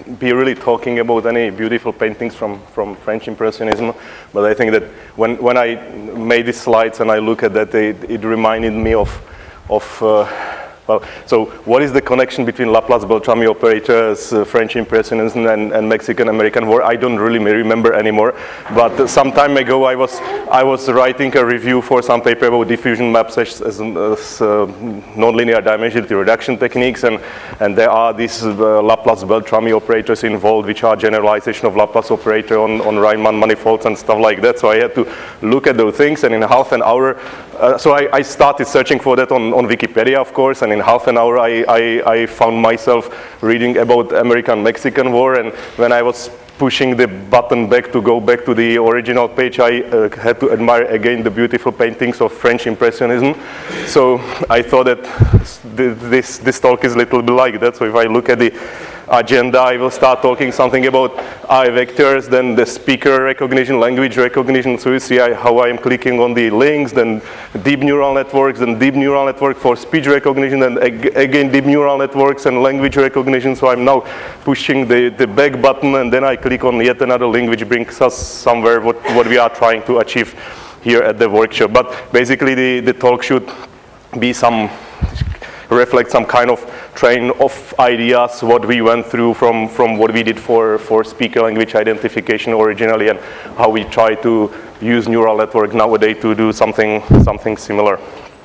be really talking about any beautiful paintings from French Impressionism, but I think that when I made these slides and I look at that, it reminded me of well, so what is the connection between Laplace-Beltrami operators, French Impressionism, and Mexican-American War? I don't really remember anymore. But some time ago, I was writing a review for some paper about diffusion maps as nonlinear dimensionality reduction techniques, and there are these Laplace-Beltrami operators involved, which are generalization of Laplace operator on Riemann manifolds and stuff like that. So I had to look at those things, and in half an hour, so I started searching for that on Wikipedia, of course, and in half an hour I found myself reading about American-Mexican War, and when I was pushing the button back to go back to the original page, I had to admire again the beautiful paintings of French Impressionism. So I thought that this talk is a little bit like that. So if I look at the agenda, I will start talking something about I vectors, then the speaker recognition, language recognition. So you see how I am clicking on the links, then deep neural networks, then deep neural network for speech recognition, and again deep neural networks and language recognition. So I'm now pushing the back button, and then I click on yet another link, which brings us somewhere what we are trying to achieve here at the workshop. But basically the talk should be reflect some kind of train of ideas, what we went through from what we did for speaker language identification originally, and how we try to use neural network nowadays to do something similar.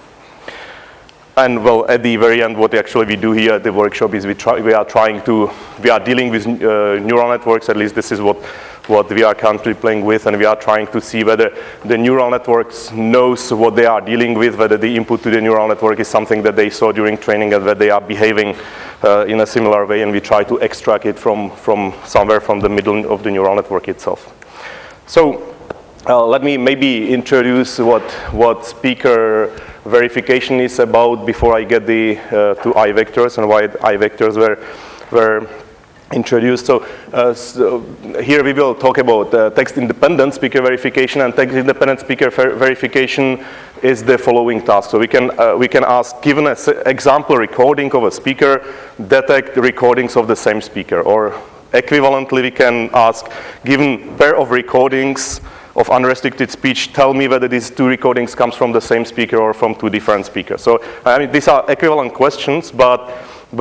And well, at the very end, what actually we do here at the workshop is we are dealing with neural networks. At least this is what we are currently playing with, and we are trying to see whether the neural networks knows what they are dealing with, whether the input to the neural network is something that they saw during training, and that they are behaving in a similar way, and we try to extract it from somewhere from the middle of the neural network itself. So let me maybe introduce what speaker verification is about before I get to I-vectors and why I-vectors were introduced. So here we will talk about text-independent speaker verification, and text-independent speaker verification is the following task. So we can ask, given an example recording of a speaker, detect recordings of the same speaker, or equivalently we can ask, given pair of recordings of unrestricted speech, tell me whether these two recordings comes from the same speaker or from two different speakers. So I mean, these are equivalent questions, but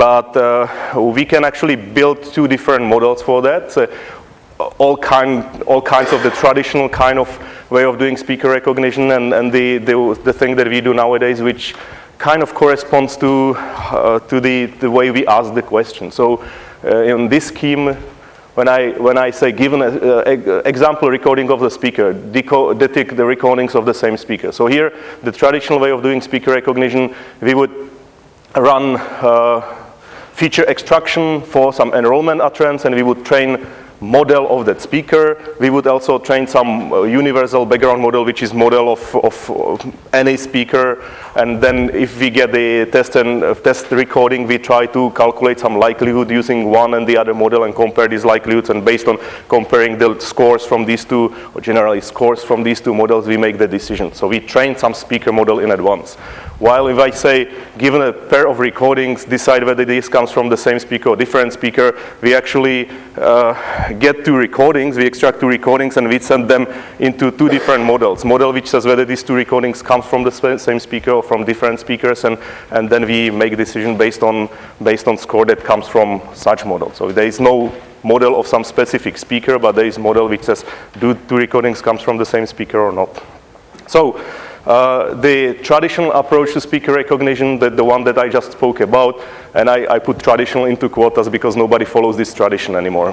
we can actually build two different models for that. All kinds of the traditional kind of way of doing speaker recognition, and the thing that we do nowadays, which kind of corresponds to the way we ask the question. So in this scheme, when I say given an example recording of the speaker, detect the recordings of the same speaker. So here, the traditional way of doing speaker recognition, we would run feature extraction for some enrollment utterance, and we would train model of that speaker. We would also train some universal background model, which is model of any speaker. And then if we get the test recording, we try to calculate some likelihood using one and the other model and compare these likelihoods. And based on comparing the scores from these two, or generally scores from these two models, we make the decision. So we train some speaker model in advance. While if I say, given a pair of recordings, decide whether this comes from the same speaker or different speaker, we actually get two recordings, we extract two recordings, and we send them into two different models. Model which says whether these two recordings come from the same speaker or from different speakers, and then we make a decision based on score that comes from such model. So there is no model of some specific speaker, but there is model which says do two recordings comes from the same speaker or not. So the traditional approach to speaker recognition, the one that I just spoke about, and I put traditional into quotas because nobody follows this tradition anymore.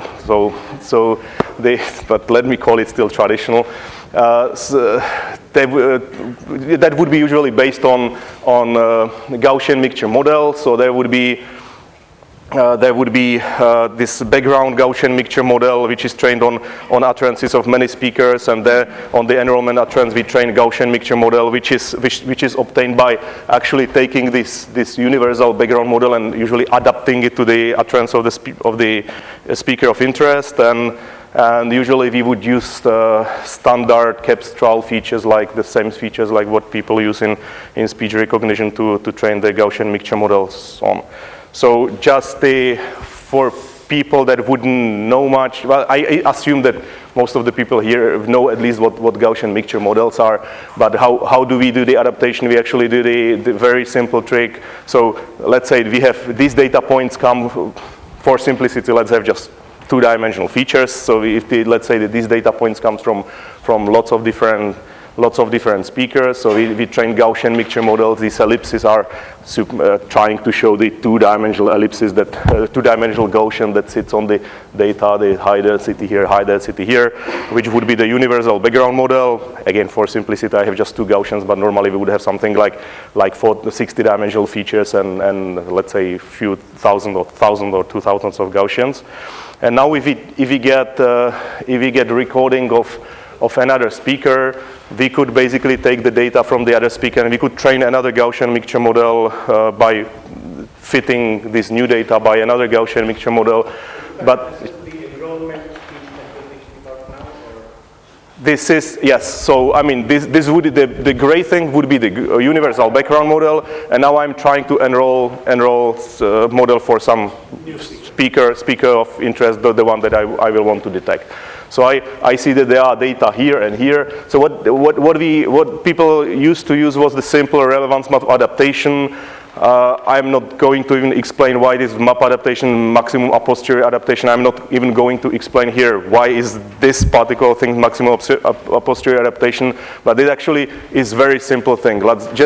But let me call it still traditional. That would be usually based on Gaussian mixture model. So there would be this background Gaussian mixture model, which is trained on utterances of many speakers, and there on the enrollment utterance we train Gaussian mixture model, which is obtained by actually taking this universal background model and usually adapting it to the utterance of the speaker of interest, and usually we would use standard Capstral features, like the same features like what people use in speech recognition to train the Gaussian mixture models on. So just for people that wouldn't know much, well, I assume that most of the people here know at least what Gaussian mixture models are, but how do we do the adaptation? We actually do the very simple trick. So let's say we have these data points come, for simplicity, let's have just two-dimensional features. So if let's say that these data points come from lots of different speakers. So we train Gaussian mixture models. These ellipses are trying to show the two-dimensional ellipses, that two-dimensional Gaussian that sits on the data, the high density here, which would be the universal background model. Again, for simplicity, I have just two Gaussians, but normally we would have something like 60-dimensional features and let's say a few thousand or 2,000 of Gaussians. And now if we get recording of another speaker, we could basically take the data from the other speaker and we could train another Gaussian mixture model by fitting this new data by another Gaussian mixture model. But the enrollment is now, or? This is, yes, so I mean, this would, the gray thing would be the universal background model, and now I'm trying to enroll model for some speaker of interest, the one that I will want to detect. So I see that there are data here and here. So what people used to use was the simple relevance map adaptation. I'm not going to even explain why this map adaptation, maximum a posteriori adaptation. I'm not even going to explain here why is this particular thing maximum a posteriori adaptation. But it actually is very simple thing.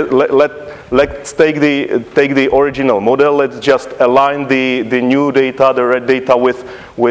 Let's take the original model. Let's just align the new data, the red data, with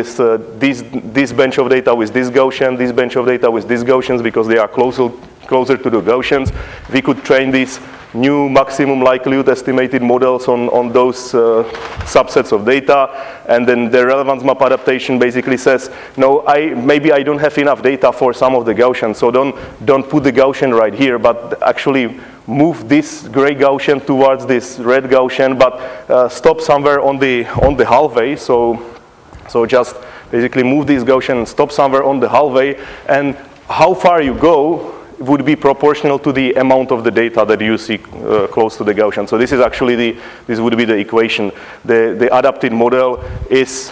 this bench of data with this Gaussian, this bench of data with these Gaussians, because they are closer to the Gaussians. We could train these new maximum likelihood estimated models on those subsets of data, and then the relevance map adaptation basically says, no, maybe I don't have enough data for some of the Gaussians, so don't put the Gaussian right here, but actually move this gray Gaussian towards this red Gaussian, but stop somewhere on the halfway. So just basically move this Gaussian and stop somewhere on the halfway, and how far you go would be proportional to the amount of the data that you see close to the Gaussian. So this is actually this would be the equation. The adapted model is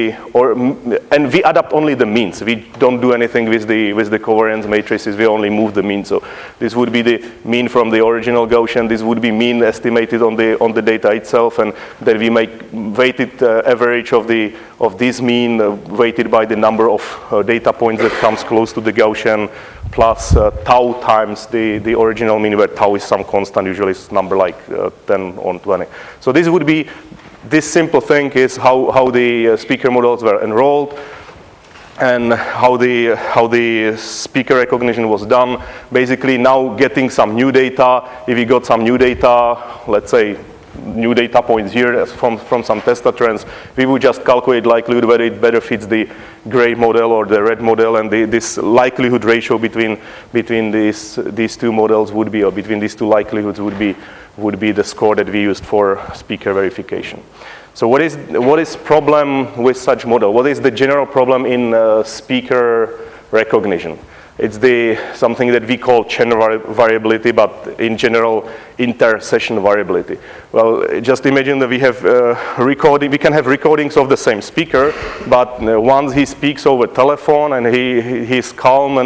and we adapt only the means. We don't do anything with the covariance matrices. We only move the mean. So this would be the mean from the original Gaussian. This would be mean estimated on the data itself, and then we make weighted average of this mean weighted by the number of data points that comes close to the Gaussian, plus tau times the original mean, where tau is some constant, usually it's number like 10 or 20. So this would be, this simple thing is how the speaker models were enrolled and how the speaker recognition was done. Basically now getting some new data, if we got some new data, let's say new data points here from some testa trends, we would just calculate likelihood whether it better fits the gray model or the red model, and this likelihood ratio between these two models would be, or between these two likelihoods would be the score that we used for speaker verification. So what is problem with such model? What is the general problem in speaker recognition? It's something that we call channel variability, but in general, inter-session variability. Well, just imagine that we have we can have recordings of the same speaker, but once he speaks over telephone and he's calm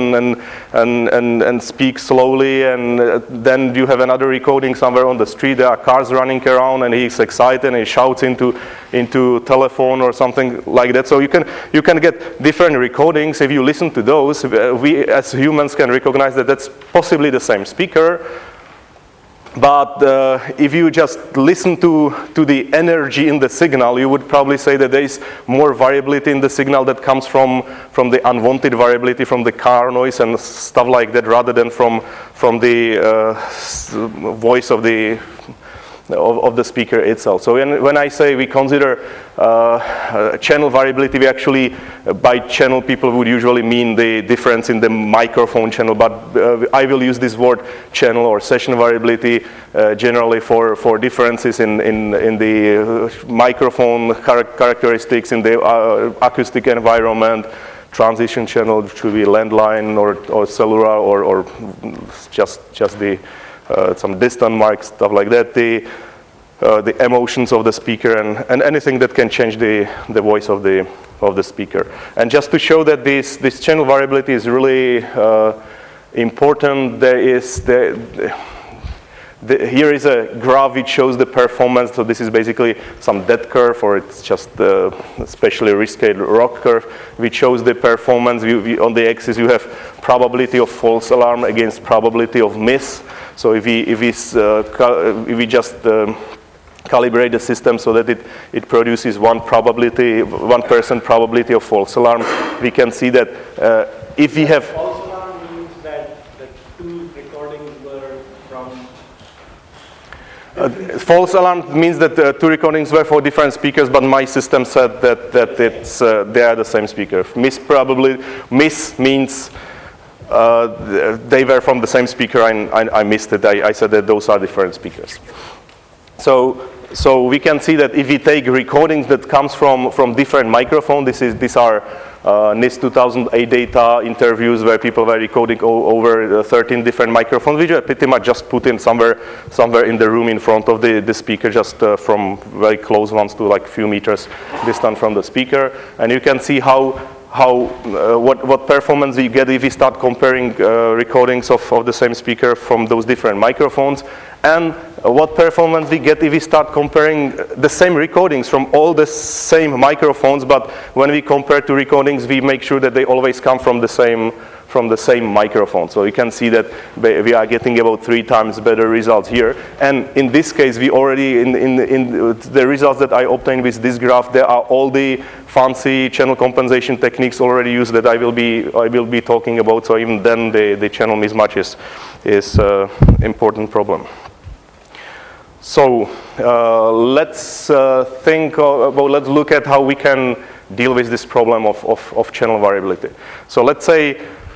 and speaks slowly, and then you have another recording somewhere on the street, there are cars running around and he's excited and he shouts into telephone or something like that. So you can get different recordings. If you listen to those, we as humans can recognize that that's possibly the same speaker. But if you just listen to the energy in the signal, you would probably say that there is more variability in the signal that comes from the unwanted variability from the car noise and stuff like that, rather than from the voice of the speaker itself. So when I say we consider channel variability, we actually, by channel, people would usually mean the difference in the microphone channel, but I will use this word channel or session variability generally for differences in the microphone characteristics, in the acoustic environment, transition channel, which would be landline or cellular or just the some distant marks, stuff like that. the emotions of the speaker, and anything that can change the voice of the speaker. And just to show that this channel variability is really important, there is here is a graph which shows the performance. So this is basically some dead curve, or it's just especially rescaled ROC curve, which shows the performance. On the axis you have probability of false alarm against probability of miss. So if we just calibrate the system so that it produces 1% probability of false alarm, we can see that if we have false alarm means that the two recordings were from false alarm means that two recordings were for different speakers, but my system said that it's they are the same speaker. Miss means they were from the same speaker. I missed it. I said that those are different speakers. So we can see that if we take recordings that comes from different microphones, these are NIST 2008 data interviews where people were recording over 13 different microphones, which are pretty much just put in somewhere in the room in front of the speaker, just from very close ones to like few meters distant from the speaker. And you can see what performance we get if we start comparing recordings of the same speaker from those different microphones, and what performance we get if we start comparing the same recordings from all the same microphones, but when we compare two recordings, we make sure that they always come from the same microphone. So you can see that we are getting about 3 times better results here. And in this case, we already, in the results that I obtained with this graph, there are all the fancy channel compensation techniques already used that I will be talking about. So even then, the channel mismatch is important problem. So let's let's look at how we can deal with this problem of channel variability. So let's say,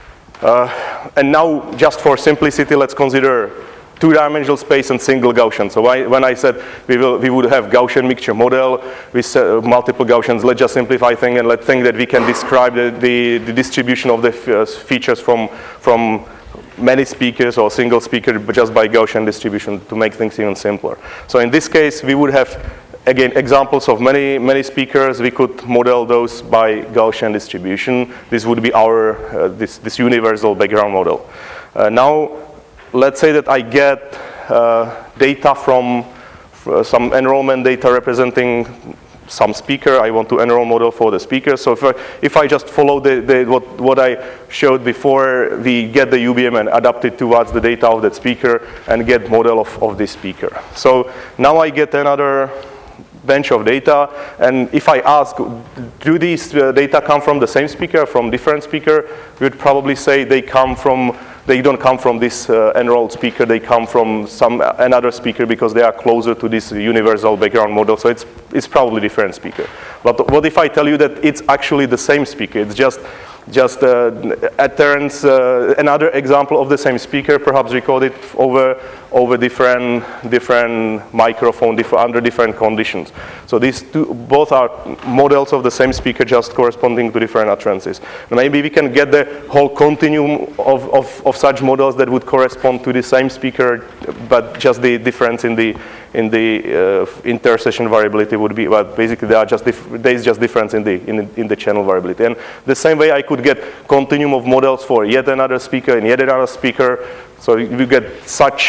and now just for simplicity, let's consider 2-dimensional space and single Gaussian. So when I said we would have Gaussian mixture model with multiple Gaussians, let's just simplify things and let's think that we can describe the distribution of the features from many speakers or single speaker just by Gaussian distribution to make things even simpler. So in this case, we would have, again, examples of many speakers. We could model those by Gaussian distribution. This would be our this universal background model. Now, let's say that I get data from some enrollment data representing some speaker. I want to enroll model for the speaker. So if I just follow what I showed before, we get the UBM and adapt it towards the data of that speaker and get model of this speaker. So now I get another bench of data, and if I ask, do these data come from the same speaker, from different speaker, we would probably say they don't come from this enrolled speaker, they come from another speaker because they are closer to this universal background model, so it's probably different speaker. But what if I tell you that it's actually the same speaker? It's just adherence, another example of the same speaker, perhaps recorded over different microphone, under different conditions. So these both are models of the same speaker, just corresponding to different utterances. Maybe we can get the whole continuum of such models that would correspond to the same speaker, but just the difference in the intersession variability would be, well, basically there is just difference in the channel variability. And the same way I could get continuum of models for yet another speaker and yet another speaker. So you get such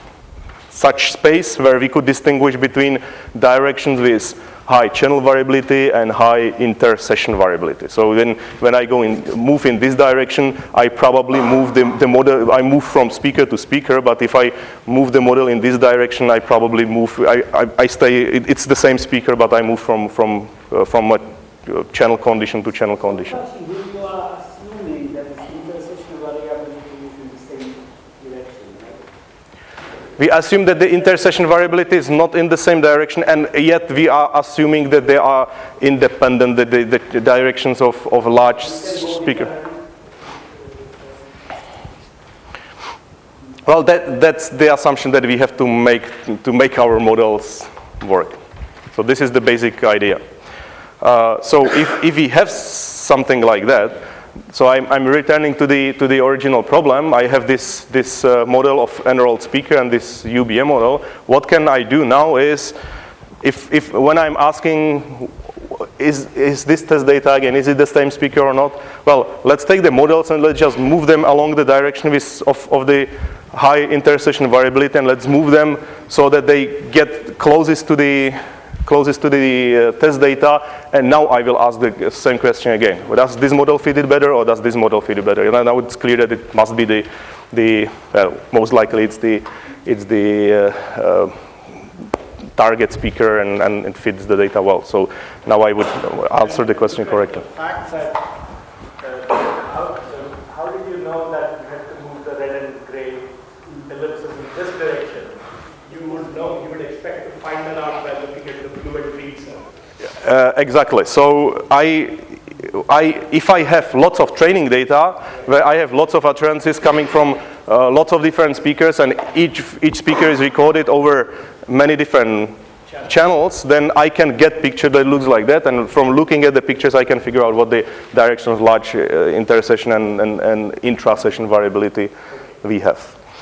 space where we could distinguish between directions with high channel variability and high intersession variability. So when I move in this direction, I probably move the model. I move from speaker to speaker. But if I move the model in this direction, I probably move. I stay. It's the same speaker, but I move from a channel condition to channel condition. You are assuming that the intersession variability is in the same direction, right? We assume that the intersession variability is not in the same direction, and yet we are assuming that they are independent, the directions of a large speaker. Well, that's the assumption that we have to make our models work. So this is the basic idea. So if we have something like that, So I'm returning to the original problem. I have this model of enrolled speaker and this UBM model. What can I do now is, if when I'm asking, is this test data again, is it the same speaker or not? Well, let's take the models and let's just move them along the direction of the high intersection variability, and let's move them so that they get closest to the test data. And now I will ask the same question again. Well, does this model fit it better, or does this model fit it better? And now it's clear that it must be most likely it's the target speaker, and it fits the data well. So now I would answer the question correctly. The fact that how did you know that you had to move the red and gray ellipses in this direction? You would expect to find that out by looking at the blue and green cell. Exactly. So if I have lots of training data, where I have lots of utterances coming from lots of different speakers, and each speaker is recorded over many different channels, then I can get picture that looks like that, and from looking at the pictures I can figure out what the direction of large intersession and intra-session variability we have.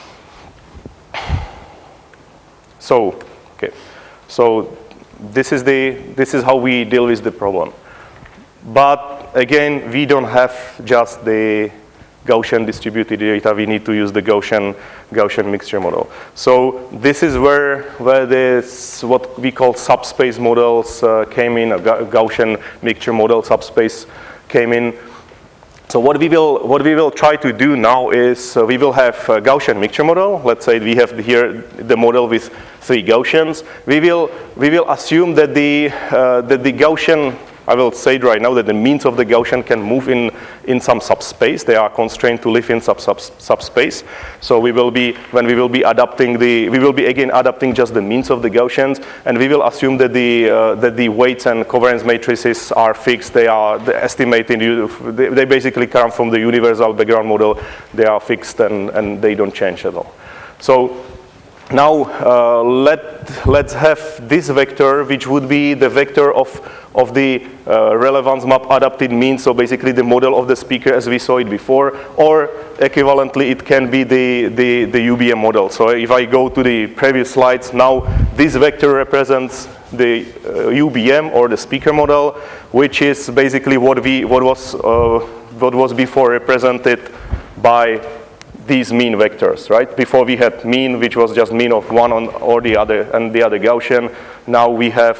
So, okay, so this is how we deal with the problem. But again, we don't have just the Gaussian distributed data. We need to use the Gaussian mixture model. So this is where this what we call subspace models came in. A Gaussian mixture model subspace came in. So what we will try to do now is we will have a Gaussian mixture model. Let's say we have here the model with 3 Gaussians. We will assume that the Gaussian, I will say it right now, that the means of the Gaussian can move in some subspace. They are constrained to live in subspace. So we will be adapting again adapting just the means of the Gaussians, and we will assume that the weights and covariance matrices are fixed. They are estimated. They basically come from the universal background model. They are fixed and they don't change at all. So now let's have this vector, which would be the vector of the relevance map adapted mean, so basically the model of the speaker as we saw it before, or equivalently it can be the UBM model. So if I go to the previous slides, now this vector represents the UBM or the speaker model, which is basically what was before represented by these mean vectors, right? Before we had mean, which was just mean of one or the other, and the other Gaussian. Now we have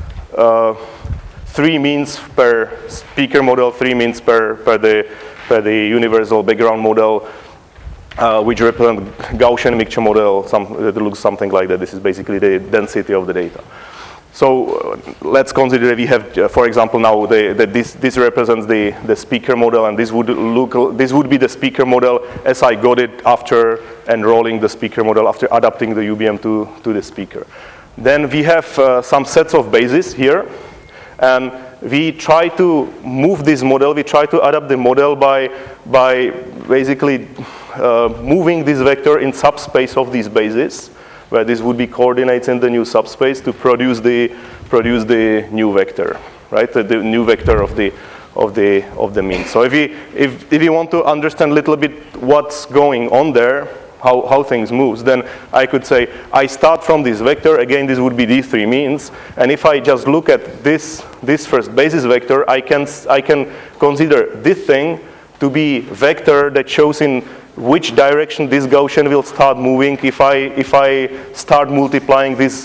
3 means per speaker model, 3 means per the universal background model, which represent Gaussian mixture model. It looks something like that. This is basically the density of the data. So let's consider that we have, for example, now this represents the speaker model, and this would be the speaker model as I got it after enrolling the speaker model, after adapting the UBM to the speaker. Then we have some sets of bases here, and we try to move this model. We try to adapt the model by basically moving this vector in subspace of these bases, where this would be coordinates in the new subspace to produce the new vector, right? The new vector of the mean. So if you want to understand a little bit what's going on there, how things moves, then I could say I start from this vector. Again, this would be these 3 means, and if I just look at this first basis vector, I can consider this thing to be vector that shows in which direction this Gaussian will start moving if I start multiplying this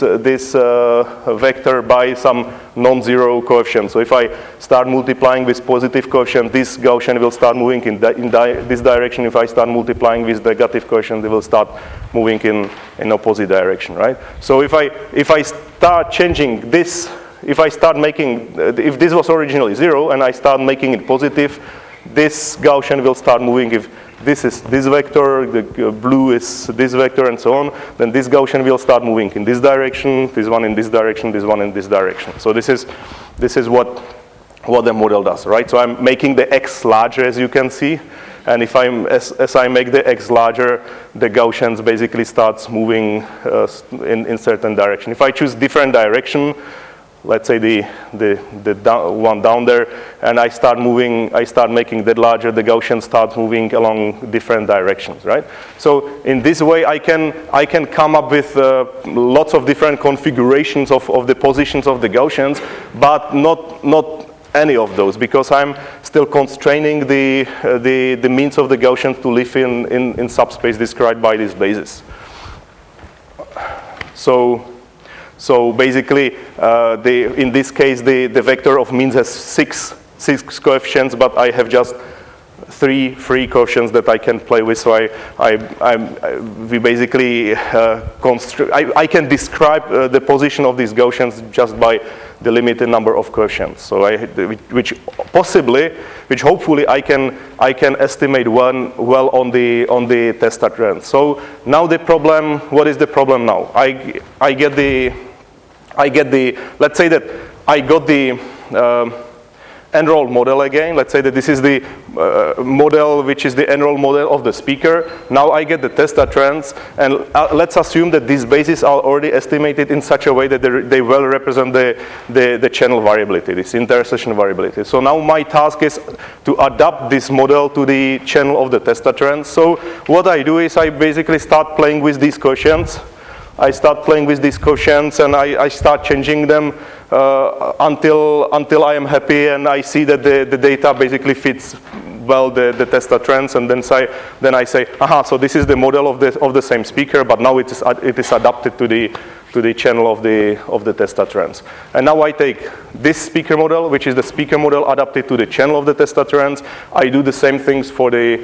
vector by some non-zero coefficient. So if I start multiplying with positive coefficient, this Gaussian will start moving in this direction. If I start multiplying with negative coefficient, it will start moving in opposite direction, right? So if I start changing this, if this was originally 0 and I start making it positive, this Gaussian will start moving. If this is this vector, the blue is this vector, and so on, then this Gaussian will start moving in this direction, this one in this direction, this one in this direction. So this is what the model does, right? So I'm making the x larger, as you can see, and if as I make the x larger, the Gaussians basically starts moving in certain direction. If I choose different direction, let's say the one down there, and I start making that larger, the Gaussian starts moving along different directions, right? So in this way, I can come up with lots of different configurations of the positions of the Gaussians, but not any of those, because I'm still constraining the means of the Gaussians to live in subspace described by this basis. So basically, in this case, the vector of means has six coefficients, but I have just three coefficients that I can play with. So we basically I can describe the position of these Gaussians just by the limited number of coefficients. So which hopefully I can estimate well on the testa trend. So now the problem. What is the problem now? I get the. Let's say that I got the enrolled model again. Let's say that this is the model which is the enrolled model of the speaker. Now I get the testa trends, and let's assume that these bases are already estimated in such a way that they well represent the channel variability, this intersection variability. So now my task is to adapt this model to the channel of the testa trends. So what I do is I basically start playing with these coefficients. I start playing with these coefficients, and I start changing them until I am happy and I see that the data basically fits well the testa trends, and then I say, aha, so this is the model of the same speaker, but now it is adapted to the channel of the testa trends. And now I take this speaker model, which is the speaker model adapted to the channel of the testa trends. I do the same things for the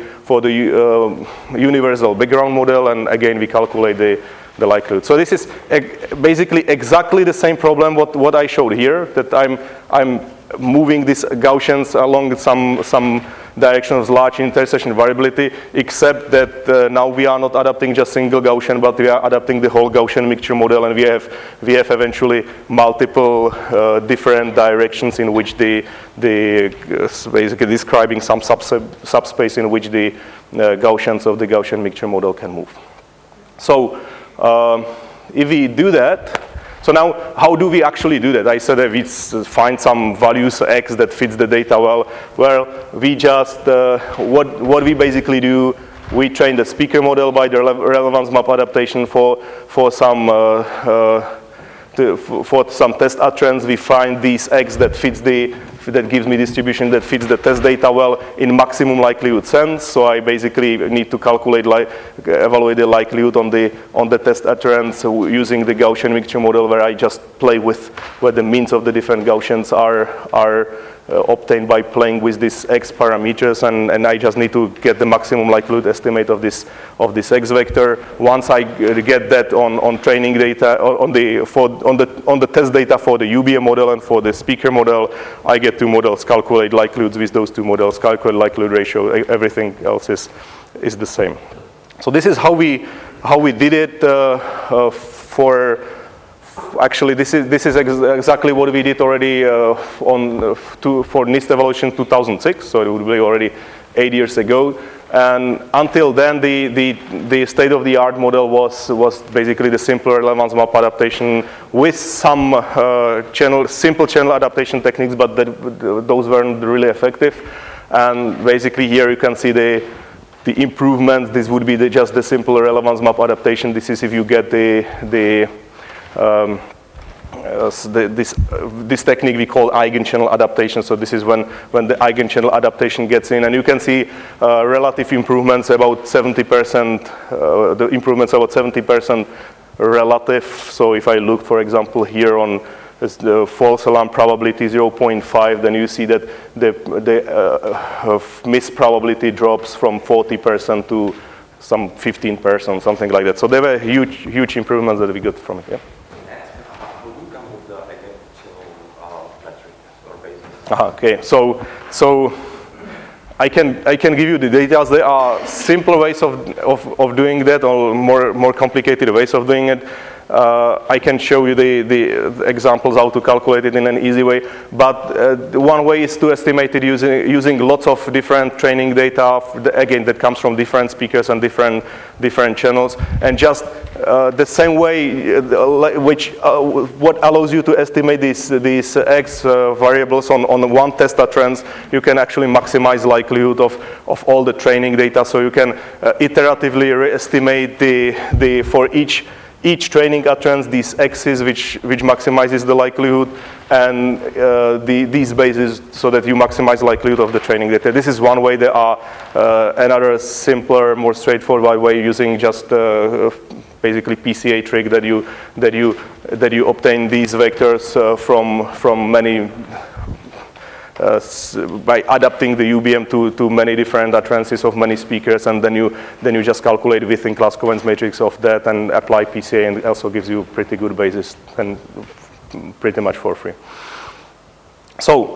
universal background model, and again we calculate the likelihood. So this is basically exactly the same problem what I showed here, that I'm moving these Gaussians along some directions, large intersection variability, except that now we are not adapting just single Gaussian, but we are adapting the whole Gaussian mixture model, and we have eventually multiple different directions in which basically describing some subspace in which the Gaussians of the Gaussian mixture model can move. So if we do that, so now how do we actually do that? I said that we find some values x that fits the data well. Well, we just, what we basically do, we train the speaker model by the relevance map adaptation for some test trends. We find these x that fits that gives me distribution that fits the test data well in maximum likelihood sense. So I basically need to calculate, evaluate the likelihood on the test trends using the Gaussian mixture model, where I just play with where the means of the different Gaussians are obtained by playing with these x parameters, and I just need to get the maximum likelihood estimate of this x vector. Once I get that on training data on the test data for the UBA model and for the speaker model, I get two models, calculate likelihoods with those two models, calculate likelihood ratio. Everything else is the same. So this is how we did it for. Actually, this is exactly what we did already for NIST evaluation 2006. So it would be already 8 years ago. And until then, the state-of-the-art model was basically the simple relevance map adaptation with some simple channel adaptation techniques, but those weren't really effective. And basically, here you can see the improvements. This would be just the simple relevance map adaptation. This is if you get this technique we call eigenchannel adaptation. So this is when the eigenchannel adaptation gets in, and you can see relative improvements about 70%. The improvements about 70% relative. So if I look, for example, here on the false alarm probability 0.5, then you see that the miss probability drops from 40% to some 15%, something like that. So there were huge improvements that we got from it. Yeah. Okay, so I can give you the details. There are simple ways of doing that, or more complicated ways of doing it. I can show you the examples how to calculate it in an easy way. But one way is to estimate it using lots of different training data, again, that comes from different speakers and different channels. And just the same way, what allows you to estimate these X variables on one test utterance, you can actually maximize likelihood of all the training data. So you can iteratively re-estimate for each training utterance, these X's which maximizes the likelihood, and these bases so that you maximize likelihood of the training data. This is one way. There are another simpler, more straightforward way using just basically PCA trick that you obtain these vectors from many by adapting the UBM to many different utterances of many speakers, and then you just calculate within class covariance matrix of that and apply PCA, and it also gives you pretty good basis and pretty much for free. So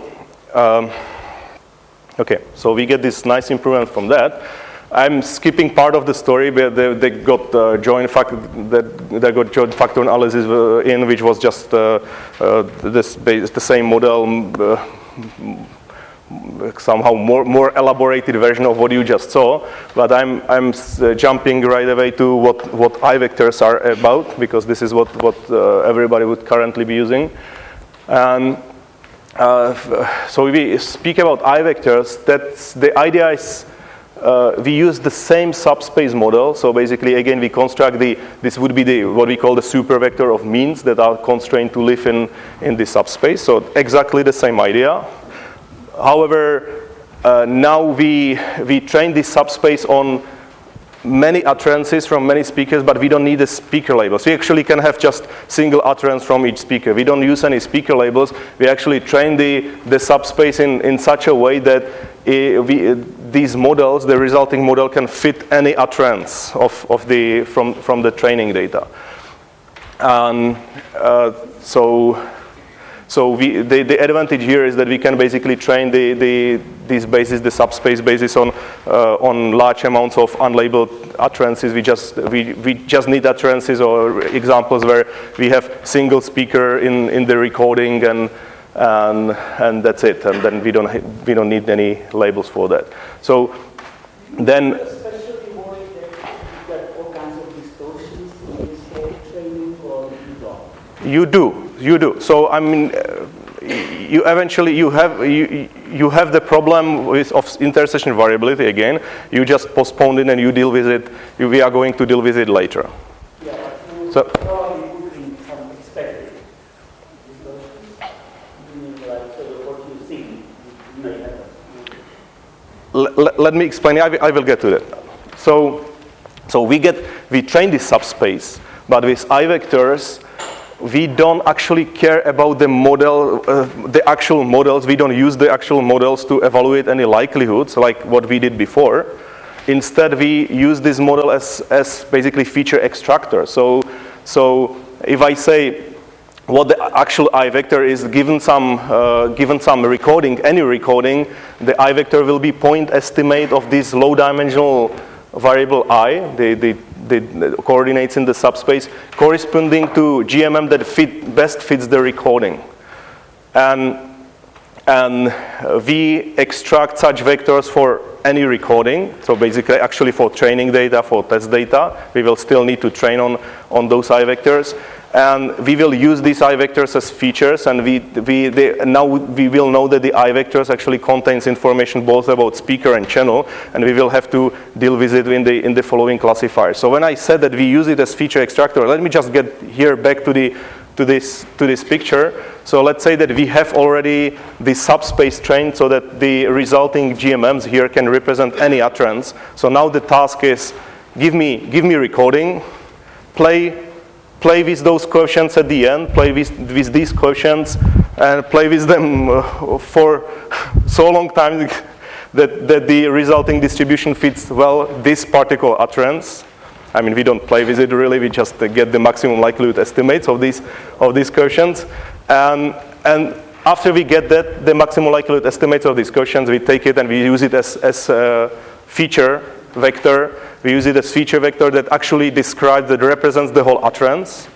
okay, so we get this nice improvement from that. I'm skipping part of the story, but they got joint factor analysis in, which was just the same model, somehow more elaborated version of what you just saw. But I'm jumping right away to what I-vectors are about, because this is what everybody would currently be using. And so we speak about I-vectors. That's the idea is. We use the same subspace model. So basically, again, we construct this would be what we call the supervector of means that are constrained to live in the subspace. So exactly the same idea. However, now we train this subspace on many utterances from many speakers, but we don't need the speaker labels. We actually can have just single utterance from each speaker. We don't use any speaker labels. We actually train the subspace in such a way that these models, the resulting model, can fit any utterance from the training data. And so the advantage here is that we can basically train these bases, the subspace basis, on large amounts of unlabeled utterances. We just need utterances or examples where we have single speaker in the recording, and that's it. And then we don't need any labels for that. So then. Especially more that you get all kinds of distortions in this training, or you don't? You do. So I mean, you eventually have the problem of intersession variability again. You just postpone it and you deal with it. We are going to deal with it later. Yeah, but so probably put in some expected distortions. So what you see may happen. Let me explain. I will get to that. So we train this subspace, but with I-vectors. We don't actually care about the model, the actual models. We don't use the actual models to evaluate any likelihoods like what we did before. Instead, we use this model as basically feature extractor. So if I say what the actual I-vector is, given some recording, any recording, the I-vector will be point estimate of this low-dimensional variable I, the coordinates in the subspace, corresponding to GMM that best fits the recording. And we extract such vectors for any recording. So basically, actually for training data, for test data, we will still need to train on those I-vectors. And we will use these I-vectors as features, and now we will know that the I-vectors actually contains information both about speaker and channel, and we will have to deal with it in the following classifier. So when I said that we use it as feature extractor, let me just get here back to this picture. So let's say that we have already the subspace trained so that the resulting GMMs here can represent any utterance. So now the task is give me recording, play with those quotients at the end, play with these quotients, and play with them for so long time that the resulting distribution fits well this particular utterance. I mean, we don't play with it really, we just get the maximum likelihood estimates of these quotients. And after we get that, the maximum likelihood estimates of these quotients, we take it and we use it as a feature vector. We use it as feature vector that actually describes, that represents the whole utterance.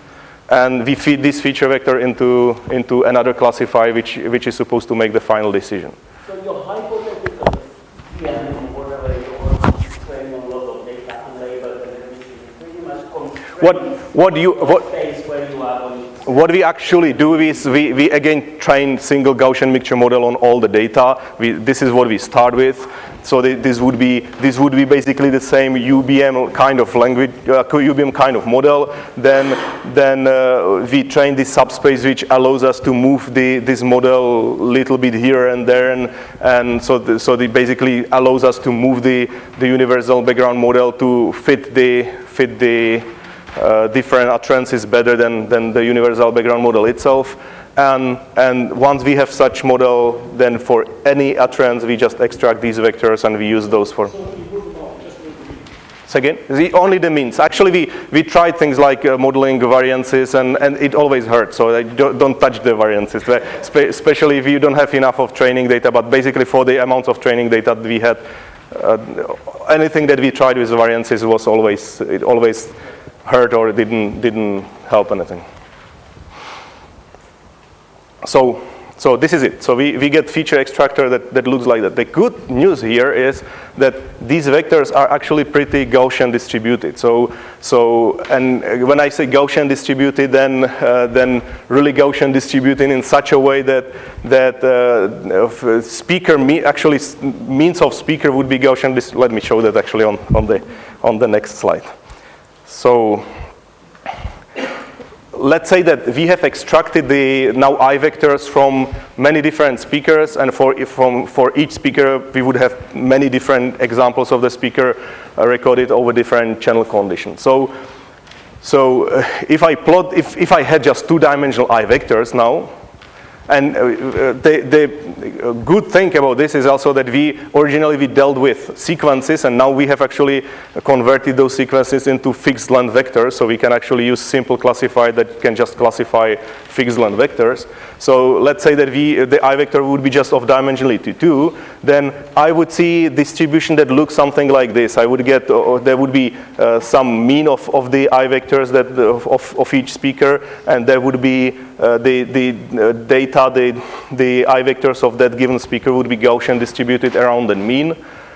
and we feed this feature vector into another classifier which is supposed to make the final decision. So your hypothetical VM, whatever you're training on a lot of data unlabeled and everything, pretty much constrains space where you are on. What we actually do is we again train single Gaussian mixture model on all the data. This is what we start with. So this would be basically the same UBM kind of language, UBM kind of model. Then we train this subspace which allows us to move this model a little bit here and there, and so it basically allows us to move the universal background model to fit the different utterances better than the universal background model itself. And once we have such model, then for any utterance, we just extract these vectors and we use those for. So again, only the means. Actually, we tried things like modeling variances, and it always hurts. So don't touch the variances, especially if you don't have enough of training data. But basically, for the amounts of training data we had, anything that we tried with variances was always hurt or didn't help anything. So this is it. So we get feature extractor that looks like that. The good news here is that these vectors are actually pretty Gaussian distributed. And when I say Gaussian distributed, then really Gaussian distributed in such a way that speaker actually means of speaker would be Gaussian. Let me show that actually on the next slide. So let's say that we have extracted the now I vectors from many different speakers, and for each speaker we would have many different examples of the speaker recorded over different channel conditions. So if I had just two-dimensional I vectors now, and the good thing about this is also that originally we dealt with sequences, and now we have actually converted those sequences into fixed length vectors, so we can actually use simple classifier that can just classify fixed length vectors. So let's say that the I vector would be just of dimensionality 2, then I would see distribution that looks something like this. I would get, there would be some mean of the I vectors that of each speaker, and there would be the data, the I vectors of that given speaker would be Gaussian distributed around the mean.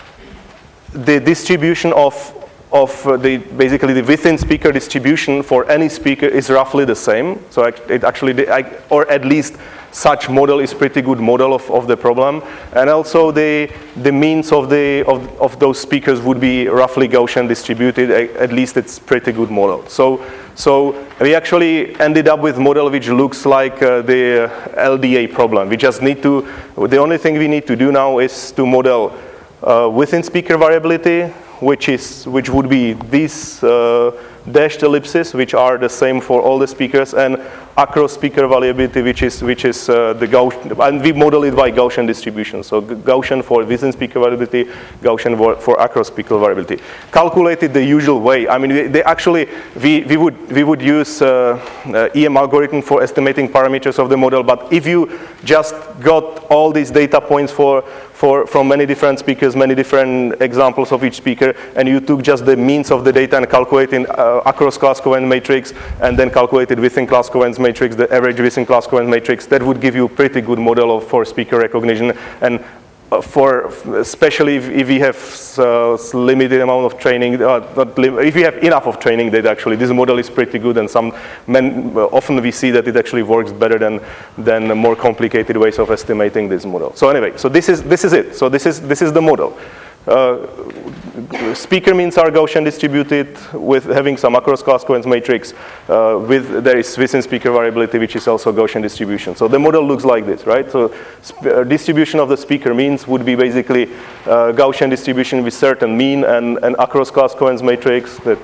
The distribution of basically the within speaker distribution for any speaker is roughly the same. So it actually, or at least such model is pretty good model of the problem. And also the means of those speakers would be roughly Gaussian distributed. At least it's pretty good model. So we actually ended up with a model which looks like the LDA problem. We just need to, the only thing we need to do now is to model within speaker variability, which would be these dashed ellipses, which are the same for all the speakers, and across speaker variability, which is the Gaussian, and we model it by Gaussian distribution. So Gaussian for within speaker variability, Gaussian for across speaker variability. Calculated the usual way. I mean, we would use EM algorithm for estimating parameters of the model. But if you just got all these data points from many different speakers, many different examples of each speaker, and you took just the means of the data and calculated across class covariance matrix, and then calculated within class covariance matrix, the average within class covariance matrix, that would give you a pretty good model for speaker recognition. And especially if we have limited amount of training, if we have enough of training data, actually, this model is pretty good, and often we see that it actually works better than more complicated ways of estimating this model. So anyway, so this is it. So this is the model. Speaker means are Gaussian distributed with having some across class covariance matrix. There is within speaker variability, which is also Gaussian distribution. So the model looks like this, right? So distribution of the speaker means would be basically Gaussian distribution with certain mean and across class covariance matrix that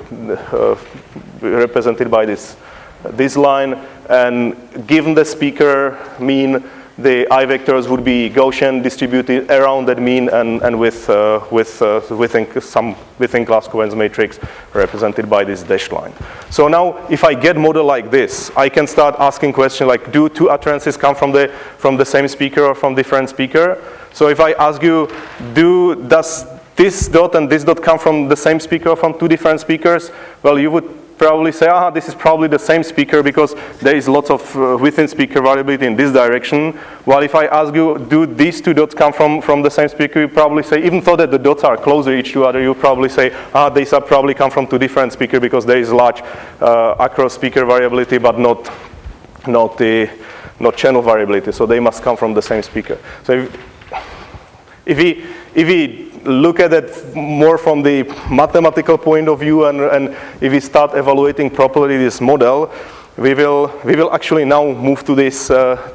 represented by this line. And given the speaker mean, the I vectors would be Gaussian distributed around that mean and within class covariance matrix represented by this dashed line. So now, if I get model like this, I can start asking questions like, do two utterances come from the same speaker or from different speaker? So if I ask you, does this dot and this dot come from the same speaker or from two different speakers? Well, you would probably say, this is probably the same speaker because there is lots of within speaker variability in this direction. While if I ask you, do these two dots come from the same speaker, you probably say, even though that the dots are closer each to other, you probably say, these are probably come from two different speakers because there is large across speaker variability, but not channel variability. So they must come from the same speaker. So if we look at it more from the mathematical point of view, and if we start evaluating properly this model, we will actually now move to this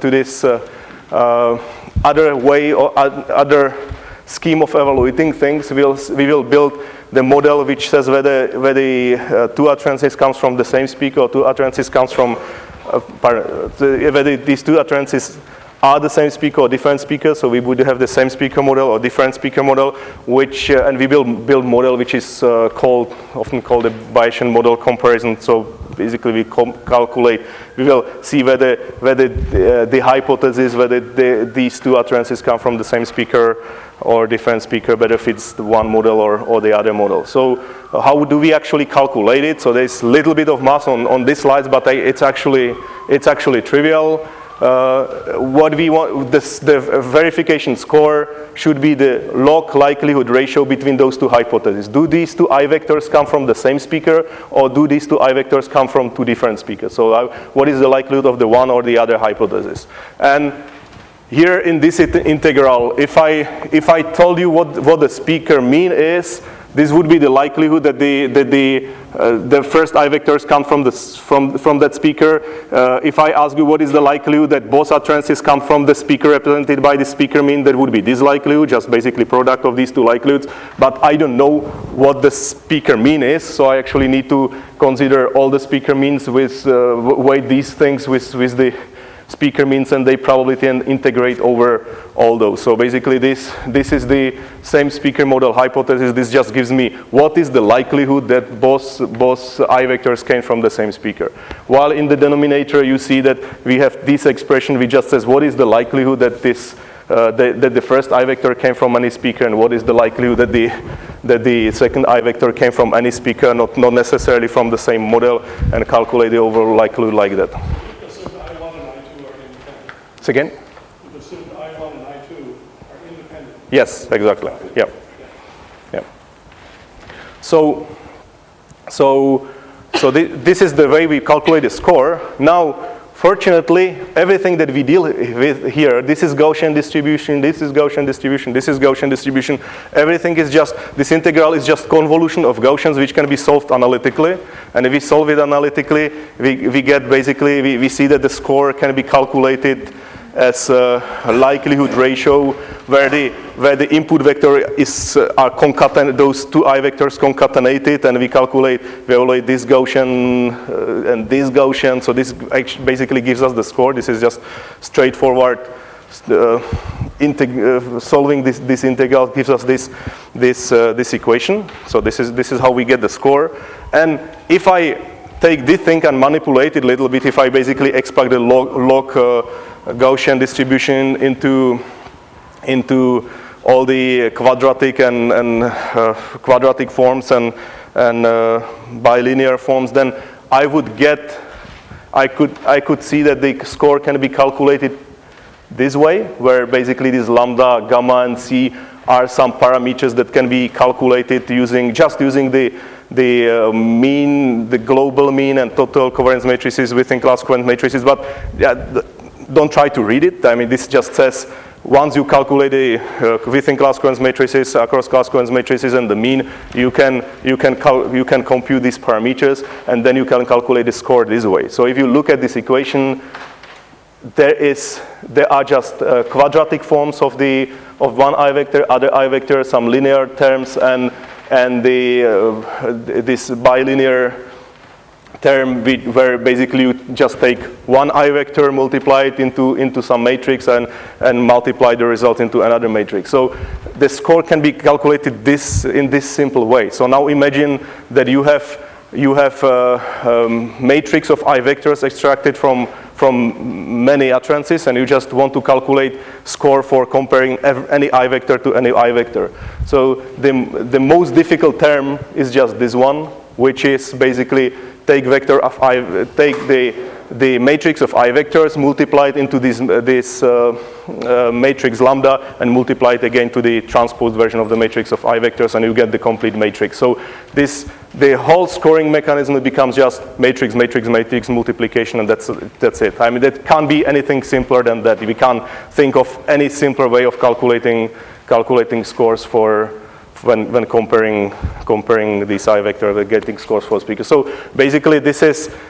other way or other scheme of evaluating things. We will build the model which says whether two utterances comes from the same speaker or two utterances comes from whether these two utterances are the same speaker or different speakers. So we would have the same speaker model or different speaker model, which and we will build model which is often called a Bayesian model comparison. So basically we calculate, we will see whether the hypothesis whether these two utterances come from the same speaker or different speaker better fits the one model or the other model. So how do we actually calculate it? So there's a little bit of math on these slides, but it's actually trivial. What we want, the verification score should be the log likelihood ratio between those two hypotheses. Do these two I vectors come from the same speaker, or do these two I vectors come from two different speakers? So what is the likelihood of the one or the other hypothesis? And here in this integral, if I told you what the speaker mean is, this would be the likelihood that the first I vectors come from that speaker. If I ask you what is the likelihood that both utterances come from the speaker represented by the speaker mean, that would be this likelihood, just basically product of these two likelihoods. But I don't know what the speaker mean is, so I actually need to consider all the speaker means with weight these things with the speaker means and they probability and integrate over all those. So basically this is the same speaker model hypothesis. This just gives me what is the likelihood that both I vectors came from the same speaker. While in the denominator you see that we have this expression which just says what is the likelihood that that the first I vector came from any speaker, and what is the likelihood that the second I vector came from any speaker, not necessarily from the same model, and calculate the overall likelihood like that. Again? The assumed I1 and I2 are independent. Yes, exactly. Yeah. Yeah. So this is the way we calculate the score. Now, fortunately, everything that we deal with here, this is Gaussian distribution, this is Gaussian distribution, this is Gaussian distribution. Everything is just, this integral is just convolution of Gaussians which can be solved analytically. And if we solve it analytically, we get basically, we see that the score can be calculated as a likelihood ratio where the input vector are concatenated, those two I vectors concatenated, and we evaluate this Gaussian and this Gaussian. So this actually basically gives us the score. This is just straightforward solving this integral gives us this equation. So this is how we get the score. And if I take this thing and manipulate it a little bit, if I basically expect the log Gaussian distribution into all the quadratic and quadratic forms and bilinear forms, then I could see that the score can be calculated this way, where basically this lambda, gamma, and c are some parameters that can be calculated using the mean, the global mean, and total covariance matrices within class covariance matrices. But don't try to read it. I mean, this just says once you calculate the within class covariance matrices, across class covariance matrices, and the mean, you can compute these parameters, and then you can calculate the score this way. So if you look at this equation, there are just quadratic forms of one I vector, other I vector, some linear terms, and this bilinear term where basically you just take one I vector, multiply it into some matrix, and multiply the result into another matrix. So the score can be calculated in this simple way. So now imagine that you have a matrix of I vectors extracted from many utterances, and you just want to calculate score for comparing any I vector to any I vector. So the most difficult term is just this one, which is basically take vector of take the matrix of I vectors, multiply it into this matrix lambda, and multiply it again to the transposed version of the matrix of I vectors, and you get the complete matrix. So the whole scoring mechanism becomes just matrix, matrix, matrix multiplication, and that's it. I mean, that can't be anything simpler than that. We can't think of any simpler way of calculating scores for when comparing these I vector, getting scores for speakers. So basically, this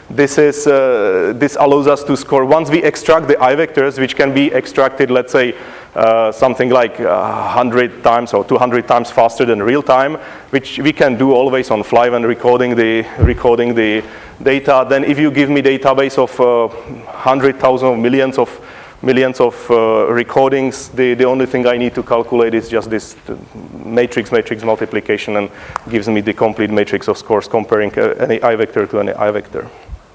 allows us to score. Once we extract the I vectors, which can be extracted, let's say, something like 100 times or 200 times faster than real time, which we can do always on fly when recording the data. Then, if you give me database of 100,000 or millions of recordings, the only thing I need to calculate is just this matrix multiplication, and gives me the complete matrix of scores comparing any I vector to any I vector.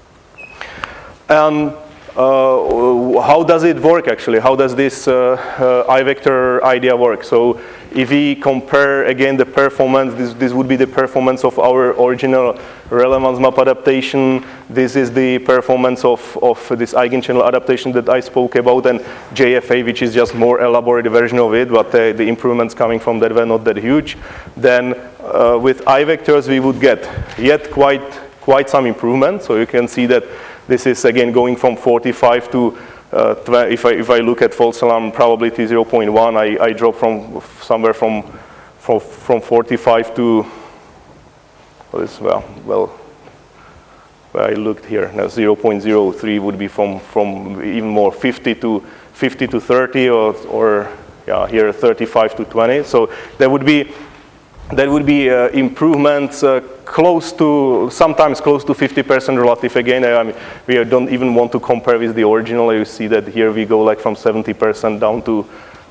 And how does it work actually? How does this I vector idea work? So if we compare again the performance, this would be the performance of our original relevance map adaptation. This is the performance of this eigenchannel adaptation that I spoke about, and JFA, which is just more elaborate version of it, but the improvements coming from that were not that huge. Then with I vectors, we would get yet quite some improvement. So you can see that this is again going from 45 to if I look at false alarm probability 0.1, I drop from somewhere from 45 to what is well where I looked here now 0.03 would be from even more 50 to 30 or yeah, here 35 to 20. So there would be improvements sometimes close to 50% relative. Again, I mean, we don't even want to compare with the original. You see that here we go like from 70% down to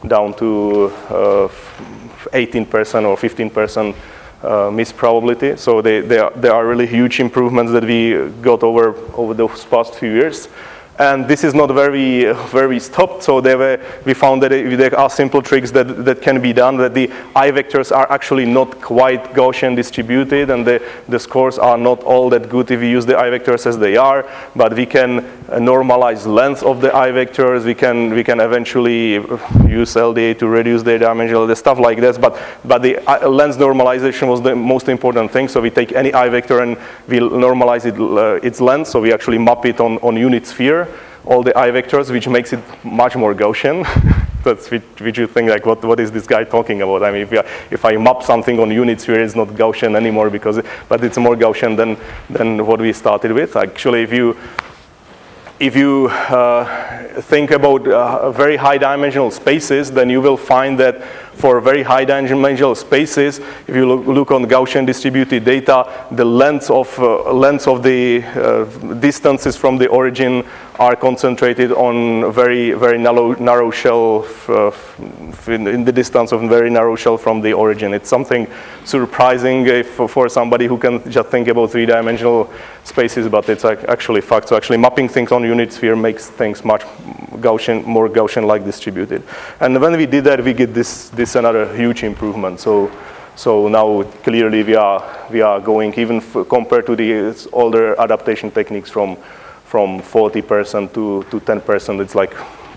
18% or 15% miss probability. So there are really huge improvements that we got over those past few years. And this is not very stopped. So we found that there are simple tricks that can be done, that the I vectors are actually not quite Gaussian distributed, and the scores are not all that good if we use the I vectors as they are. But we can normalize length of the I vectors. We can eventually use LDA to reduce their dimension, the stuff like this. But the length normalization was the most important thing. So we take any I vector and we normalize its length. So we actually map it on unit sphere, all the I vectors, which makes it much more Gaussian. That's which you think like, what is this guy talking about? I mean, if I map something on unit sphere, it's not Gaussian anymore but it's more Gaussian than what we started with. Actually, if you think about very high dimensional spaces, then you will find that for very high dimensional spaces, if you look on Gaussian distributed data, the lengths of the distances from the origin are concentrated on very narrow shell in the distance of a very narrow shell from the origin. It's something surprising for somebody who can just think about three-dimensional spaces, but it's actually fact. So actually mapping things on unit sphere makes things much more Gaussian-like distributed. And when we did that, we get this another huge improvement. So now clearly we are going, even compared to the older adaptation techniques, from 40% to 10%. It's like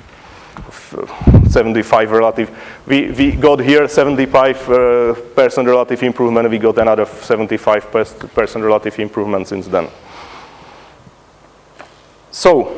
75 relative. We got here 75% relative improvement. We got another 75% relative improvement since then. So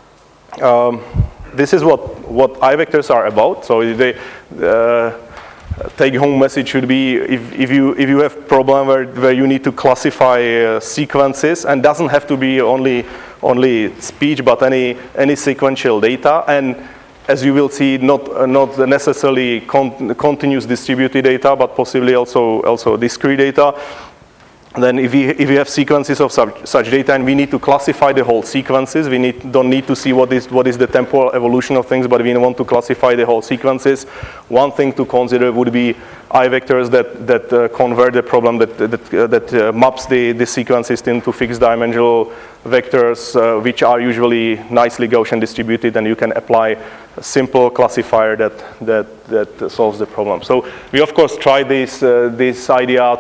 this is what I vectors are about. So they take-home message should be, if you have problem where you need to classify sequences, and doesn't have to be only speech, but any sequential data, and as you will see, not necessarily continuous distributed data, but possibly also discrete data. Then if you have sequences of such data and we need to classify the whole sequences, we don't need to see what is the temporal evolution of things, but we want to classify the whole sequences. One thing to consider would be I vectors that convert the problem that maps the sequences into fixed dimensional vectors, which are usually nicely Gaussian distributed, and you can apply a simple classifier that solves the problem. So we of course tried this idea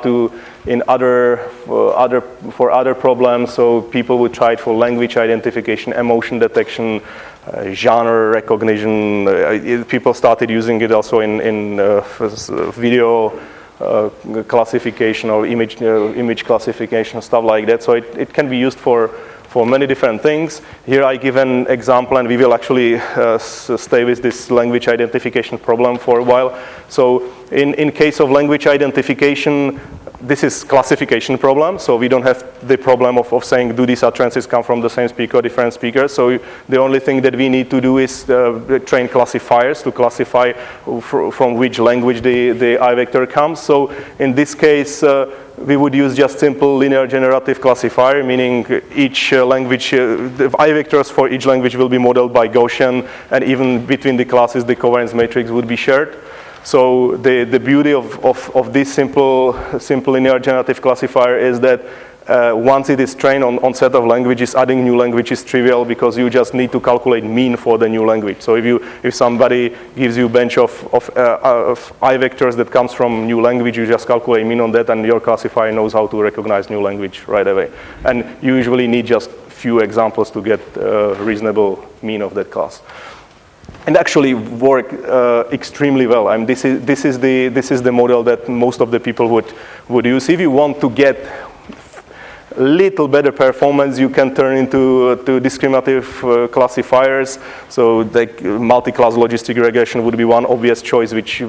for other problems. So people would try it for language identification, emotion detection, genre recognition. People started using it also in video classification or image classification, stuff like that. So it can be used for many different things. Here I give an example, and we will actually stay with this language identification problem for a while. So in case of language identification, this is classification problem. So we don't have the problem of saying, do these utterances come from the same speaker or different speakers? So the only thing that we need to do is train classifiers to classify from which language the I vector comes. So in this case, we would use just simple linear generative classifier, meaning each language, the I vectors for each language will be modeled by Gaussian, and even between the classes, the covariance matrix would be shared. So the beauty of this simple linear generative classifier is that once it is trained on set of languages, adding new language is trivial because you just need to calculate mean for the new language. So if somebody gives you a bunch of I vectors that comes from new language, you just calculate mean on that, and your classifier knows how to recognize new language right away. And you usually need just few examples to get a reasonable mean of that class. And actually work extremely well. I mean, this is the model that most of the people would use. If you want to get little better performance, you can turn into discriminative classifiers. So like multi-class logistic regression would be one obvious choice, which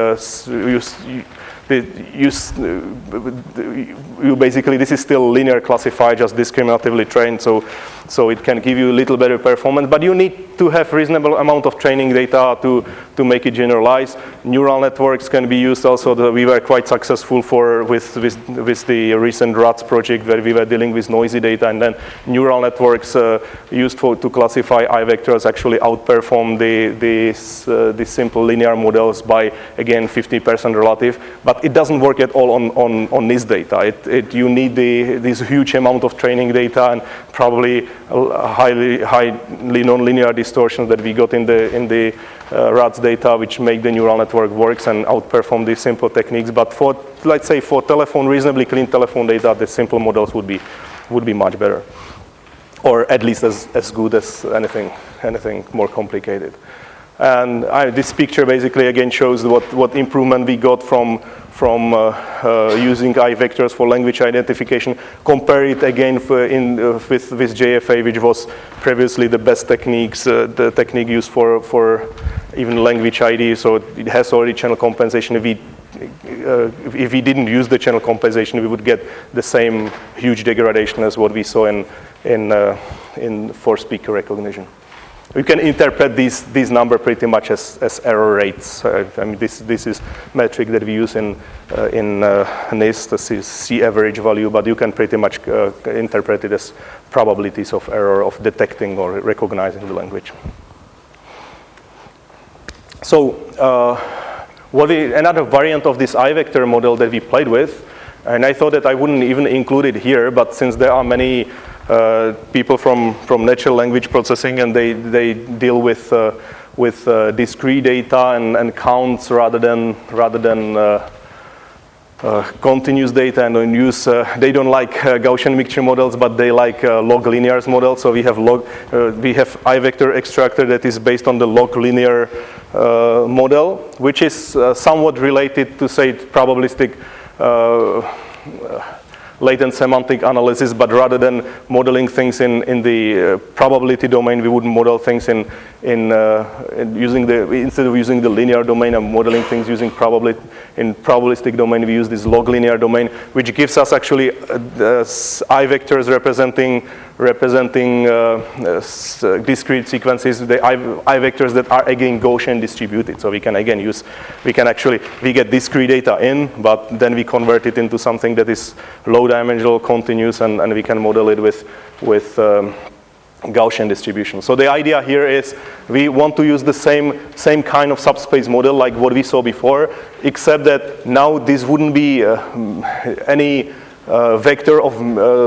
you basically, this is still linear classifier, just discriminatively trained, so it can give you a little better performance, but you need to have reasonable amount of training data to make it generalized. Neural networks can be used also. We were quite successful with the recent RATS project where we were dealing with noisy data, and then neural networks used to classify I vectors actually outperform the simple linear models by, again, 50% relative, but it doesn't work at all on this data. You need this huge amount of training data and probably highly nonlinear distortions that we got in the RATS data, which make the neural network works and outperform these simple techniques. But for, let's say, for reasonably clean telephone data, the simple models would be much better, or at least as good as anything more complicated. And this picture basically again shows what improvement we got from using I vectors for language identification. Compare it again with JFA, which was previously the best techniques, the technique used for even language ID. So it has already channel compensation. If we didn't use the channel compensation, we would get the same huge degradation as what we saw for speaker recognition. You can interpret these numbers pretty much as error rates. I mean, this is metric that we use in NIST. This is C average value, but you can pretty much interpret it as probabilities of error of detecting or recognizing the language. So another variant of this I vector model that we played with, and I thought that I wouldn't even include it here, but since there are many people from natural language processing, and they deal with discrete data and counts rather than continuous data, and they don't like Gaussian mixture models, but they like log linear models. So we have I vector extractor that is based on the log linear model, which is somewhat related to, say, probabilistic latent semantic analysis, but rather than modeling things in the probability domain, we would model things instead of using the linear domain and modeling things using probabilistic domain, we use this log linear domain, which gives us actually I vectors representing discrete sequences, the I vectors that are again Gaussian distributed. So we can get discrete data in, but then we convert it into something that is low dimensional, continuous, and we can model it with Gaussian distribution. So the idea here is we want to use the same kind of subspace model like what we saw before, except that now this wouldn't be any vector of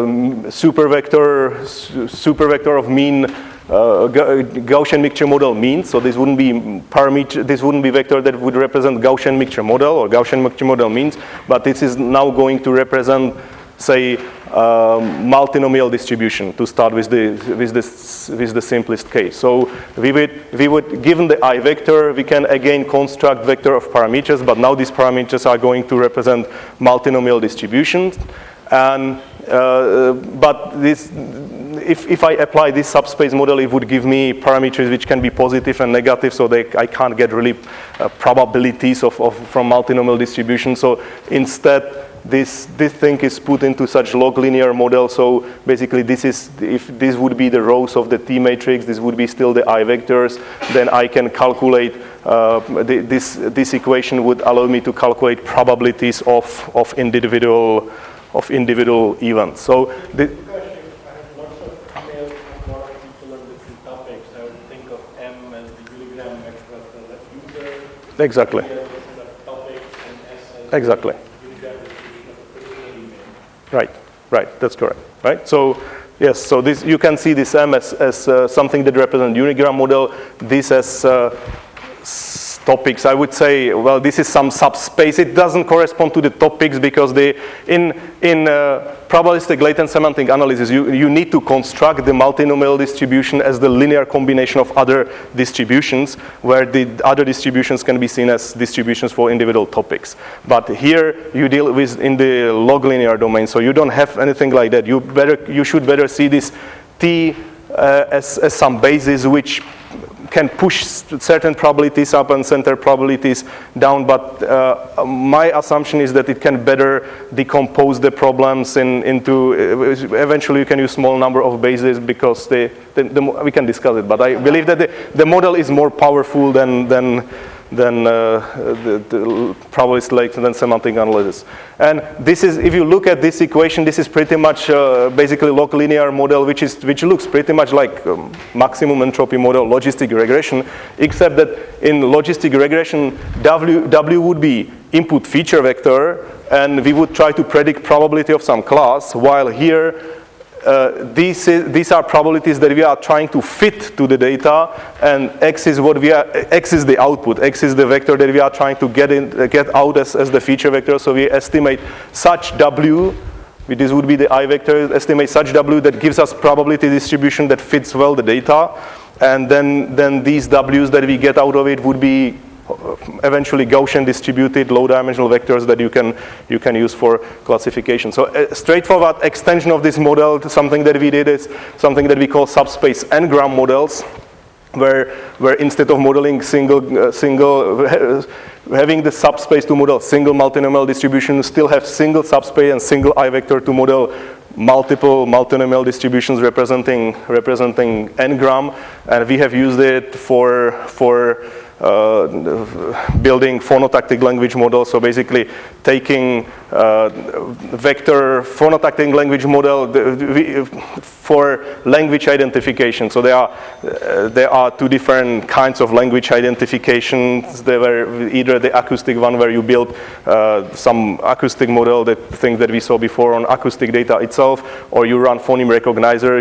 supervector of mean Gaussian mixture model means. So this wouldn't be parameter. This wouldn't be vector that would represent Gaussian mixture model or Gaussian mixture model means. But this is now going to represent, say, multinomial distribution to start with the simplest case. So we would given the I vector, we can again construct vector of parameters, but now these parameters are going to represent multinomial distributions. And but this, if I apply this subspace model, it would give me parameters which can be positive and negative, so I can't get really probabilities from multinomial distribution. So instead, this thing is put into such log linear model. So basically, if this would be the rows of the T matrix, this would be still the I vectors. Then I can calculate this equation would allow me to calculate probabilities of individual events. So I have lots of emails from a lot of people on different topics. I would think of M as the Uligram vector for the user. Exactly. Topic and S as exactly. Right, that's correct, right? So, yes, so this, you can see this M as something that represents Unigram model, this as topics. I would say, well, this is some subspace. It doesn't correspond to the topics because in probabilistic latent semantic analysis, you need to construct the multinomial distribution as the linear combination of other distributions, where the other distributions can be seen as distributions for individual topics. But here you deal with in the log linear domain, so you don't have anything like that. You should better see this T as some basis which can push certain probabilities up and certain probabilities down, but my assumption is that it can better decompose the problems into, eventually you can use small number of bases because we can discuss it, but I believe that the model is more powerful than the probabilistic latent semantic analysis. And this is, if you look at this equation, this is pretty much basically log linear model, which looks pretty much like maximum entropy model logistic regression, except that in logistic regression, W would be input feature vector, and we would try to predict probability of some class, while here these are probabilities that we are trying to fit to the data, and X is the output. X is the vector that we are trying to get out as the feature vector. So we estimate such W, this would be the I vector, estimate such W that gives us probability distribution that fits well the data, and then these Ws that we get out of it would be eventually Gaussian distributed low-dimensional vectors that you can use for classification. So a straightforward extension of this model to something that we did is something that we call subspace n-gram models, where instead of modeling having the subspace to model single multinomial distribution, still have single subspace and single I vector to model multiple multinomial distributions representing n-gram, and we have used it for building phonotactic language models. So basically taking vector phonotactic language model for language identification. So there are two different kinds of language identifications. There were either the acoustic one where you build some acoustic model, that thing that we saw before on acoustic data itself, or you run phoneme recognizer.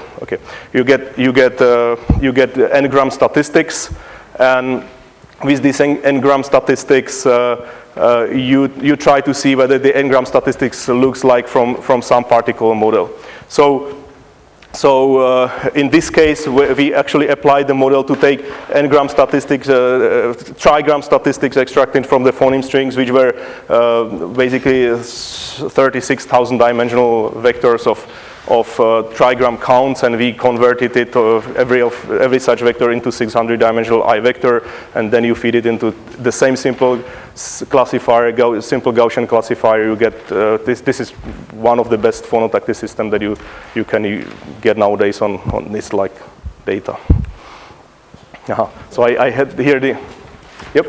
You get n-gram statistics. And with these n-gram statistics, you try to see whether the n-gram statistics looks like from some particular model. So in this case, we actually applied the model to take n-gram statistics, trigram statistics extracted from the phoneme strings, which were basically 36,000 dimensional vectors of trigram counts, and we converted it every such vector into 600 dimensional I vector, and then you feed it into the same simple classifier, simple Gaussian classifier. You get this is one of the best phonotactic system that you can get nowadays on this like data. So I had here the yep.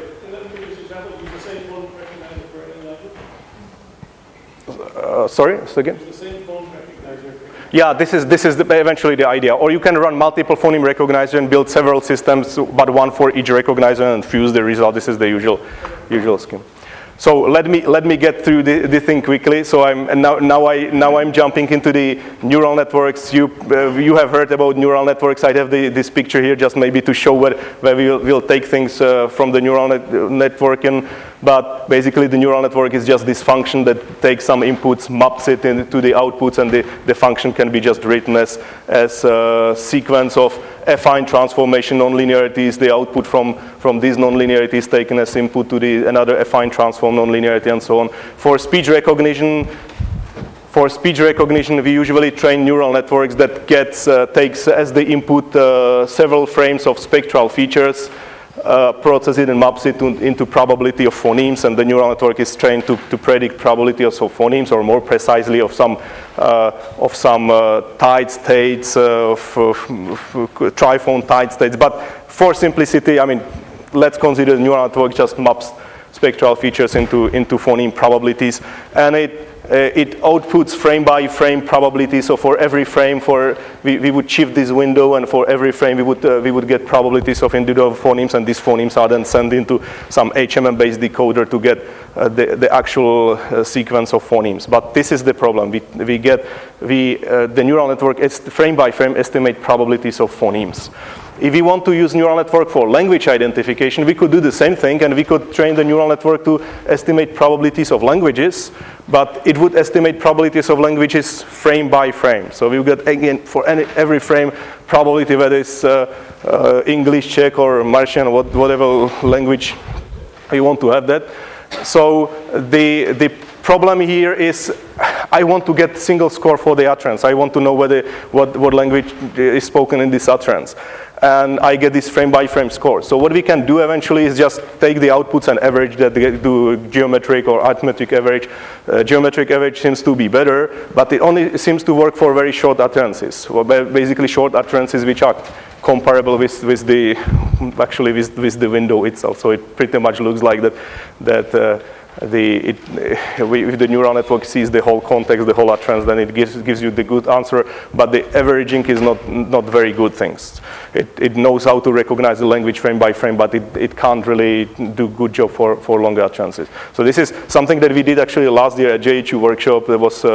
Sorry, say again. Yeah, this is eventually the idea. Or you can run multiple phoneme recognizer and build several systems, but one for each recognizer and fuse the result. This is the usual scheme. So let me get through the thing quickly. So now I'm jumping into the neural networks. You have heard about neural networks. I have this picture here just maybe to show where we'll take things from the neural networking. But basically the neural network is just this function that takes some inputs, maps it into the outputs, and the function can be just written as a sequence of affine transformation nonlinearities. The output from these nonlinearities taken as input to another affine transform nonlinearity, and so on. For speech recognition, we usually train neural networks that takes as the input several frames of spectral features, process it and maps it into probability of phonemes, and the neural network is trained to predict probability of phonemes, or more precisely of some tide states, of triphone tide states. But for simplicity, I mean, let's consider the neural network just maps spectral features into phoneme probabilities, and it outputs frame by frame probability. So for every frame, we would shift this window, and for every frame we would get probabilities of individual phonemes, and these phonemes are then sent into some HMM-based decoder to get the actual sequence of phonemes. But this is the problem. The neural network is frame by frame estimate probabilities of phonemes. If we want to use neural network for language identification, we could do the same thing, and we could train the neural network to estimate probabilities of languages, but it would estimate probabilities of languages frame by frame. So we would get, again, for every frame, probability whether it's English, Czech, or Martian, whatever language you want to have that. So the problem here is I want to get single score for the utterance. I want to know what language is spoken in this utterance. And I get this frame-by-frame score. So what we can do eventually is just take the outputs and average that, do geometric or arithmetic average. Geometric average seems to be better, but it only seems to work for very short utterances. Well, basically short utterances which are comparable with the window itself. So it pretty much looks like that. If the neural network sees the whole context, the whole utterance, then it gives you the good answer. But the averaging is not very good things. It knows how to recognize the language frame by frame, but it can't really do good job for longer utterances. So this is something that we did actually last year at JHU workshop. There was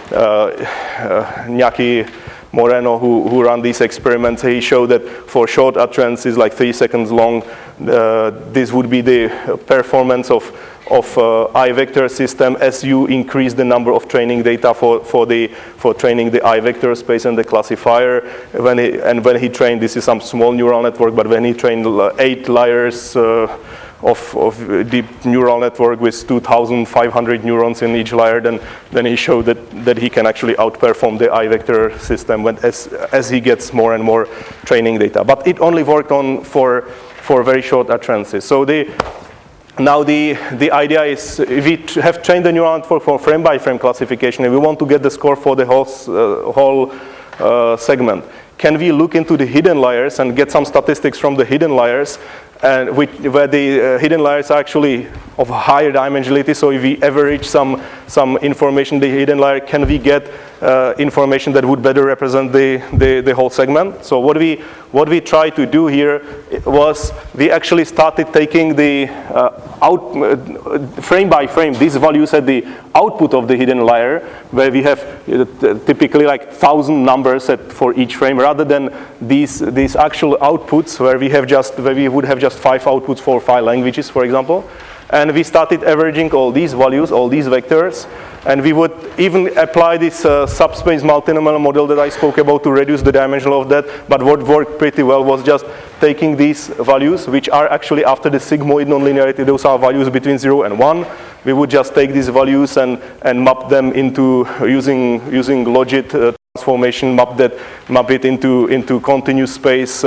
Iñaki Moreno who ran these experiments. He showed that for short utterances, like 3 seconds long, this would be the performance of I-vector system as you increase the number of training data for training the I-vector space and the classifier. When he trained, this is some small neural network, but when he trained 8 layers of deep neural network with 2,500 neurons in each layer, then he showed that he can actually outperform the I-vector system as he gets more and more training data. But it only worked for very short utterances. So now the idea is, if we have trained the neural network for frame-by-frame classification, and we want to get the score for the whole segment, can we look into the hidden layers and get some statistics from the hidden layers, where the hidden layers are actually of higher dimensionality? So if we average some information in the hidden layer, can we get information that would better represent the whole segment? So what we tried to do here was we actually started taking the frame by frame these values at the output of the hidden layer, where we have typically like 1,000 numbers for each frame, rather than these actual outputs where we would have just 5 outputs for 5 languages, for example. And we started averaging all these values, all these vectors, and we would even apply this subspace multinomial model that I spoke about to reduce the dimension of that. But what worked pretty well was just taking these values, which are actually after the sigmoid nonlinearity. Those are values between 0 and 1. We would just take these values and map them into using logit transformation, map it into continuous space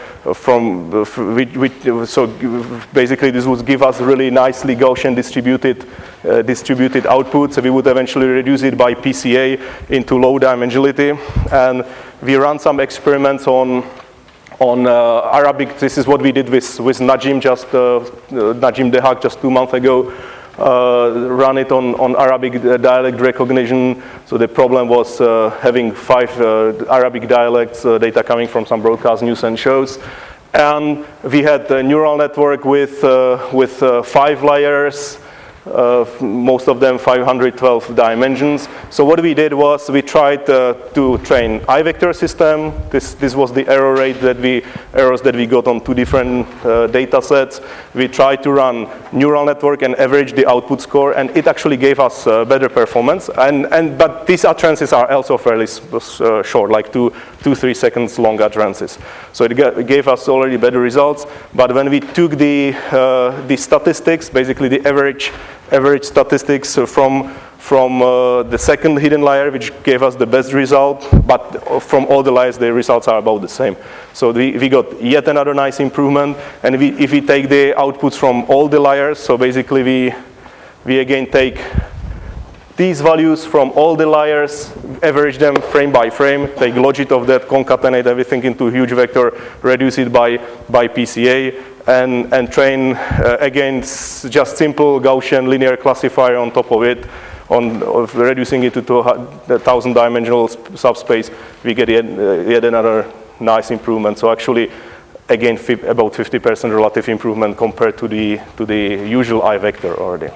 so basically this would give us really nicely Gaussian distributed outputs. So we would eventually reduce it by PCA into low dimensionality, and we ran some experiments on Arabic. This is what we did with Najim Najim Dehak just 2 months ago. Run it on Arabic dialect recognition. So the problem was having 5 Arabic dialects, data coming from some broadcast news and shows. And we had a neural network with 5 layers, most of them 512 dimensions. So what we did was we tried to train I-vector system. This was the errors that we got on 2 different data sets. We tried to run neural network and average the output score, and it actually gave us better performance. But these utterances are also fairly short, like 2-3 seconds long utterances. So it gave us already better results. But when we took the statistics, basically the average statistics from the second hidden layer, which gave us the best result, but from all the layers, the results are about the same. So we got yet another nice improvement. And if we take the outputs from all the layers, so basically we again take these values from all the layers, average them frame by frame, take logit of that, concatenate everything into a huge vector, reduce it by PCA, and train, again, just simple Gaussian linear classifier on top of it, of reducing it to a 1,000-dimensional subspace, we get yet another nice improvement. So actually, again, about 50% relative improvement compared to the usual I-vector already.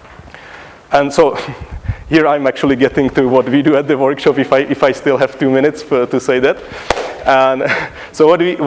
And so here I'm actually getting to what we do at the workshop, if I still have 2 minutes to say that. And so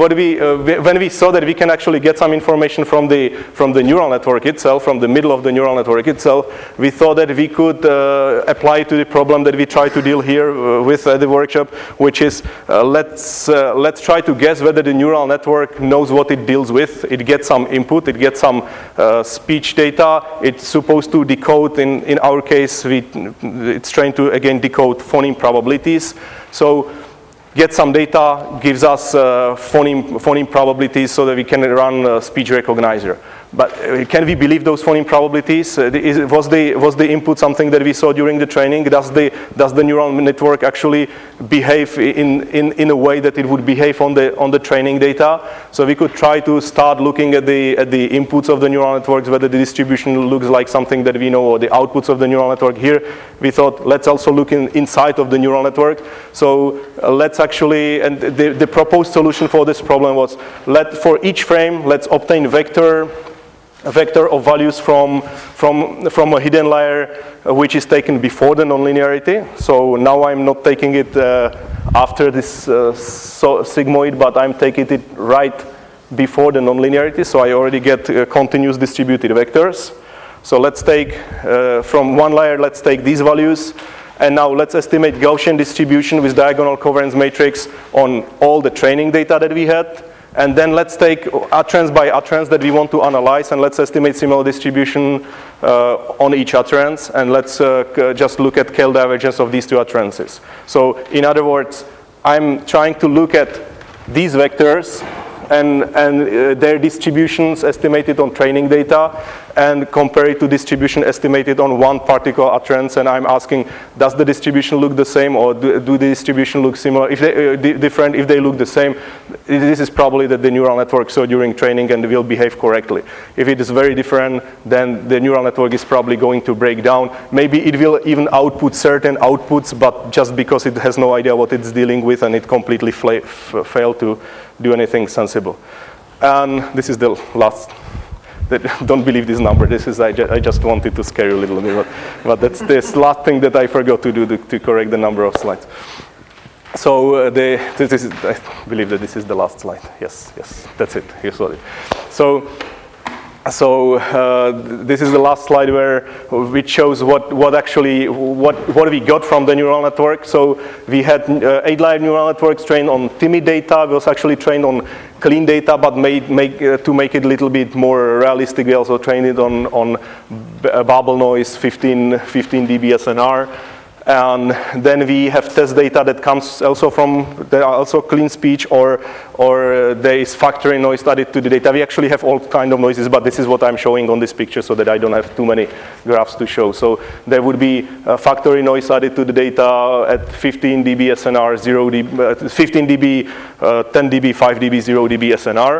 when we saw that we can actually get some information from the neural network itself, from the middle of the neural network itself, we thought that we could apply it to the problem that we try to deal here with at the workshop, which is let's try to guess whether the neural network knows what it deals with. It gets some input, it gets some speech data. It's supposed to decode. In our case, it's trained to again decode phoneme probabilities. So get some data, gives us phoneme probabilities so that we can run speech recognizer. But can we believe those phoneme probabilities? Was the input something that we saw during the training? Does the neural network actually behave in a way that it would behave on the training data? So we could try to start looking at the inputs of the neural networks, whether the distribution looks like something that we know, or the outputs of the neural network. Here we thought, let's also look inside of the neural network. So let's actually, and the proposed solution for this problem was, for each frame, let's obtain a vector of values from a hidden layer which is taken before the nonlinearity. So now I'm not taking it after this sigmoid, but I'm taking it right before the nonlinearity. So I already get continuous distributed vectors. So let's take, from one layer, let's take these values. And now let's estimate Gaussian distribution with diagonal covariance matrix on all the training data that we had. And then let's take utterance by utterance that we want to analyze, and let's estimate similar distribution on each utterance. And let's just look at KL divergence of these 2 utterances. So in other words, I'm trying to look at these vectors and their distributions estimated on training data, and compare it to distribution estimated on one particular utterance. And I'm asking, does the distribution look the same, or do the distribution look similar? If they different, if they look the same, this is probably that the neural network saw during training and will behave correctly. If it is very different, then the neural network is probably going to break down. Maybe it will even output certain outputs, but just because it has no idea what it's dealing with, and it completely failed to do anything sensible. And this is the last. Don't believe this number. This is I just wanted to scare you a little bit, but that's this last thing that I forgot to do to correct the number of slides. So this is, I believe that this is the last slide. Yes, that's it. Here's what it. So this is the last slide which shows what we got from the neural network. So we had 8-layer neural networks trained on timid data. We was actually trained on clean data, but to make it a little bit more realistic, we also trained it on bubble noise 15 dB SNR. And then we have test data that comes also from, there are also clean speech, or there is factory noise added to the data. We actually have all kind of noises, but this is what I'm showing on this picture so that I don't have too many graphs to show. So there would be factory noise added to the data at 15 dB SNR, 0 dB, 15 dB, 10 dB, 5 dB, 0 dB SNR.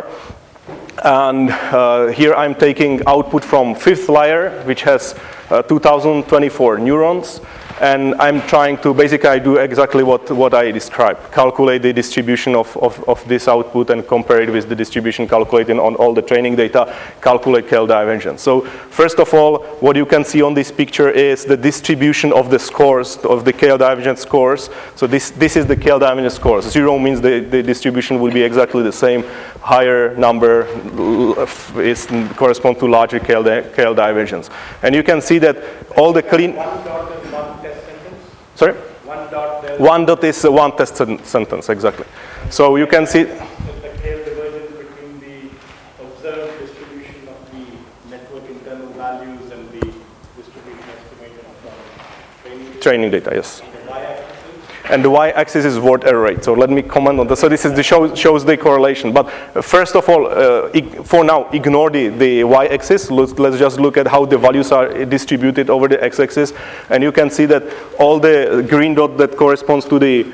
And here I'm taking output from 5th layer, which has 2024 neurons. And I'm trying to, basically I do exactly what I described. Calculate the distribution of this output and compare it with the distribution calculated on all the training data, calculate KL divergence. So first of all, what you can see on this picture is the distribution of the scores, of the KL divergence scores. So this is the KL divergence scores. 0 means the distribution will be exactly the same. Higher number corresponds to larger KL divergence. And you can see that all the clean... One dot is one test sentence? Sorry? One dot. One dot is one test sentence, exactly. So you can see... The KL divergence between the observed distribution of the network internal values and the distribution estimated from training data, yes. the y-axis. And the y-axis is word error rate. So let me comment on this. So this is shows the correlation. But first of all, for now, ignore the y-axis. Let's just look at how the values are distributed over the x-axis. And you can see that all the green dot that corresponds to the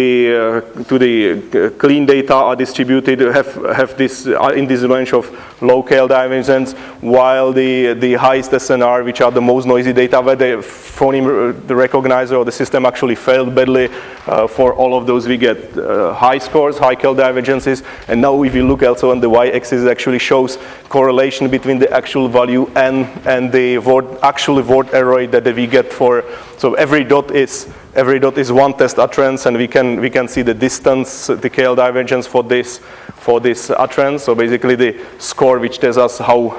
clean data are distributed, have this in this range of low KL divergence, while the highest SNR, which are the most noisy data, where the phoneme the recognizer or the system actually failed badly, for all of those we get high scores, high KL divergences. And now if you look also on the y-axis, it actually shows correlation between the actual value and the actual word error rate that we get for. So every dot is one test utterance, and we can see the distance, the KL divergence for this utterance. So basically the score which tells us how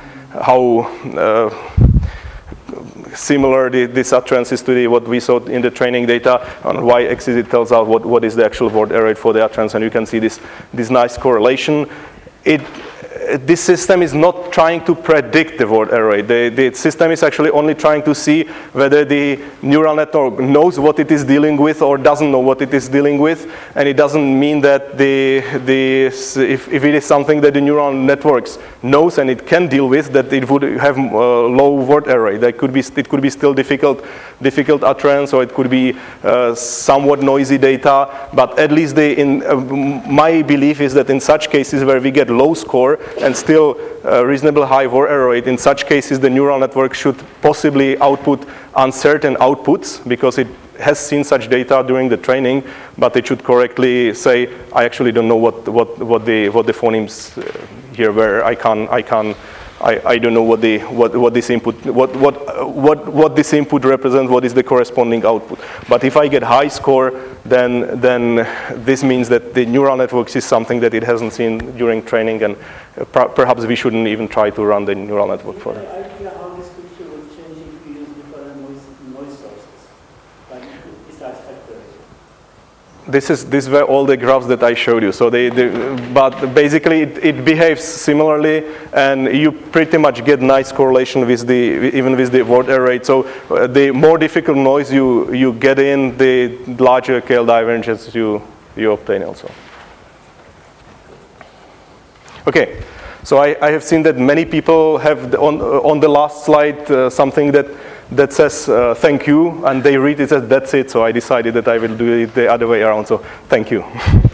similar this utterance is to what we saw in the training data. On y-axis it tells us what is the actual word error rate for the utterance, and you can see this nice correlation. This system is not trying to predict the word error rate. The system is actually only trying to see whether the neural network knows what it is dealing with or doesn't know what it is dealing with. And it doesn't mean that if it is something that the neural networks knows and it can deal with, that it would have low word error rate. It could be still difficult utterance, or it could be somewhat noisy data. But at least my belief is that in such cases where we get low score and still reasonable high word error rate, in such cases the neural network should possibly output uncertain outputs, because it has seen such data during the training, but it should correctly say, I actually don't know what the phonemes here were. I don't know what this input represents, what is the corresponding output. But if I get high score, then this means that the neural network is something that it hasn't seen during training, and perhaps we shouldn't even try to run the neural network for that. Idea how this picture will change if you use different noise sources, like besides factoring. These were all the graphs that I showed you. So but basically it behaves similarly, and you pretty much get nice correlation with even with the word error rate. So the more difficult noise you get in, the larger KL divergence you obtain also. Okay, so I have seen that many people have on the last slide something that says thank you, and they read it as that's it. So I decided that I will do it the other way around. So thank you.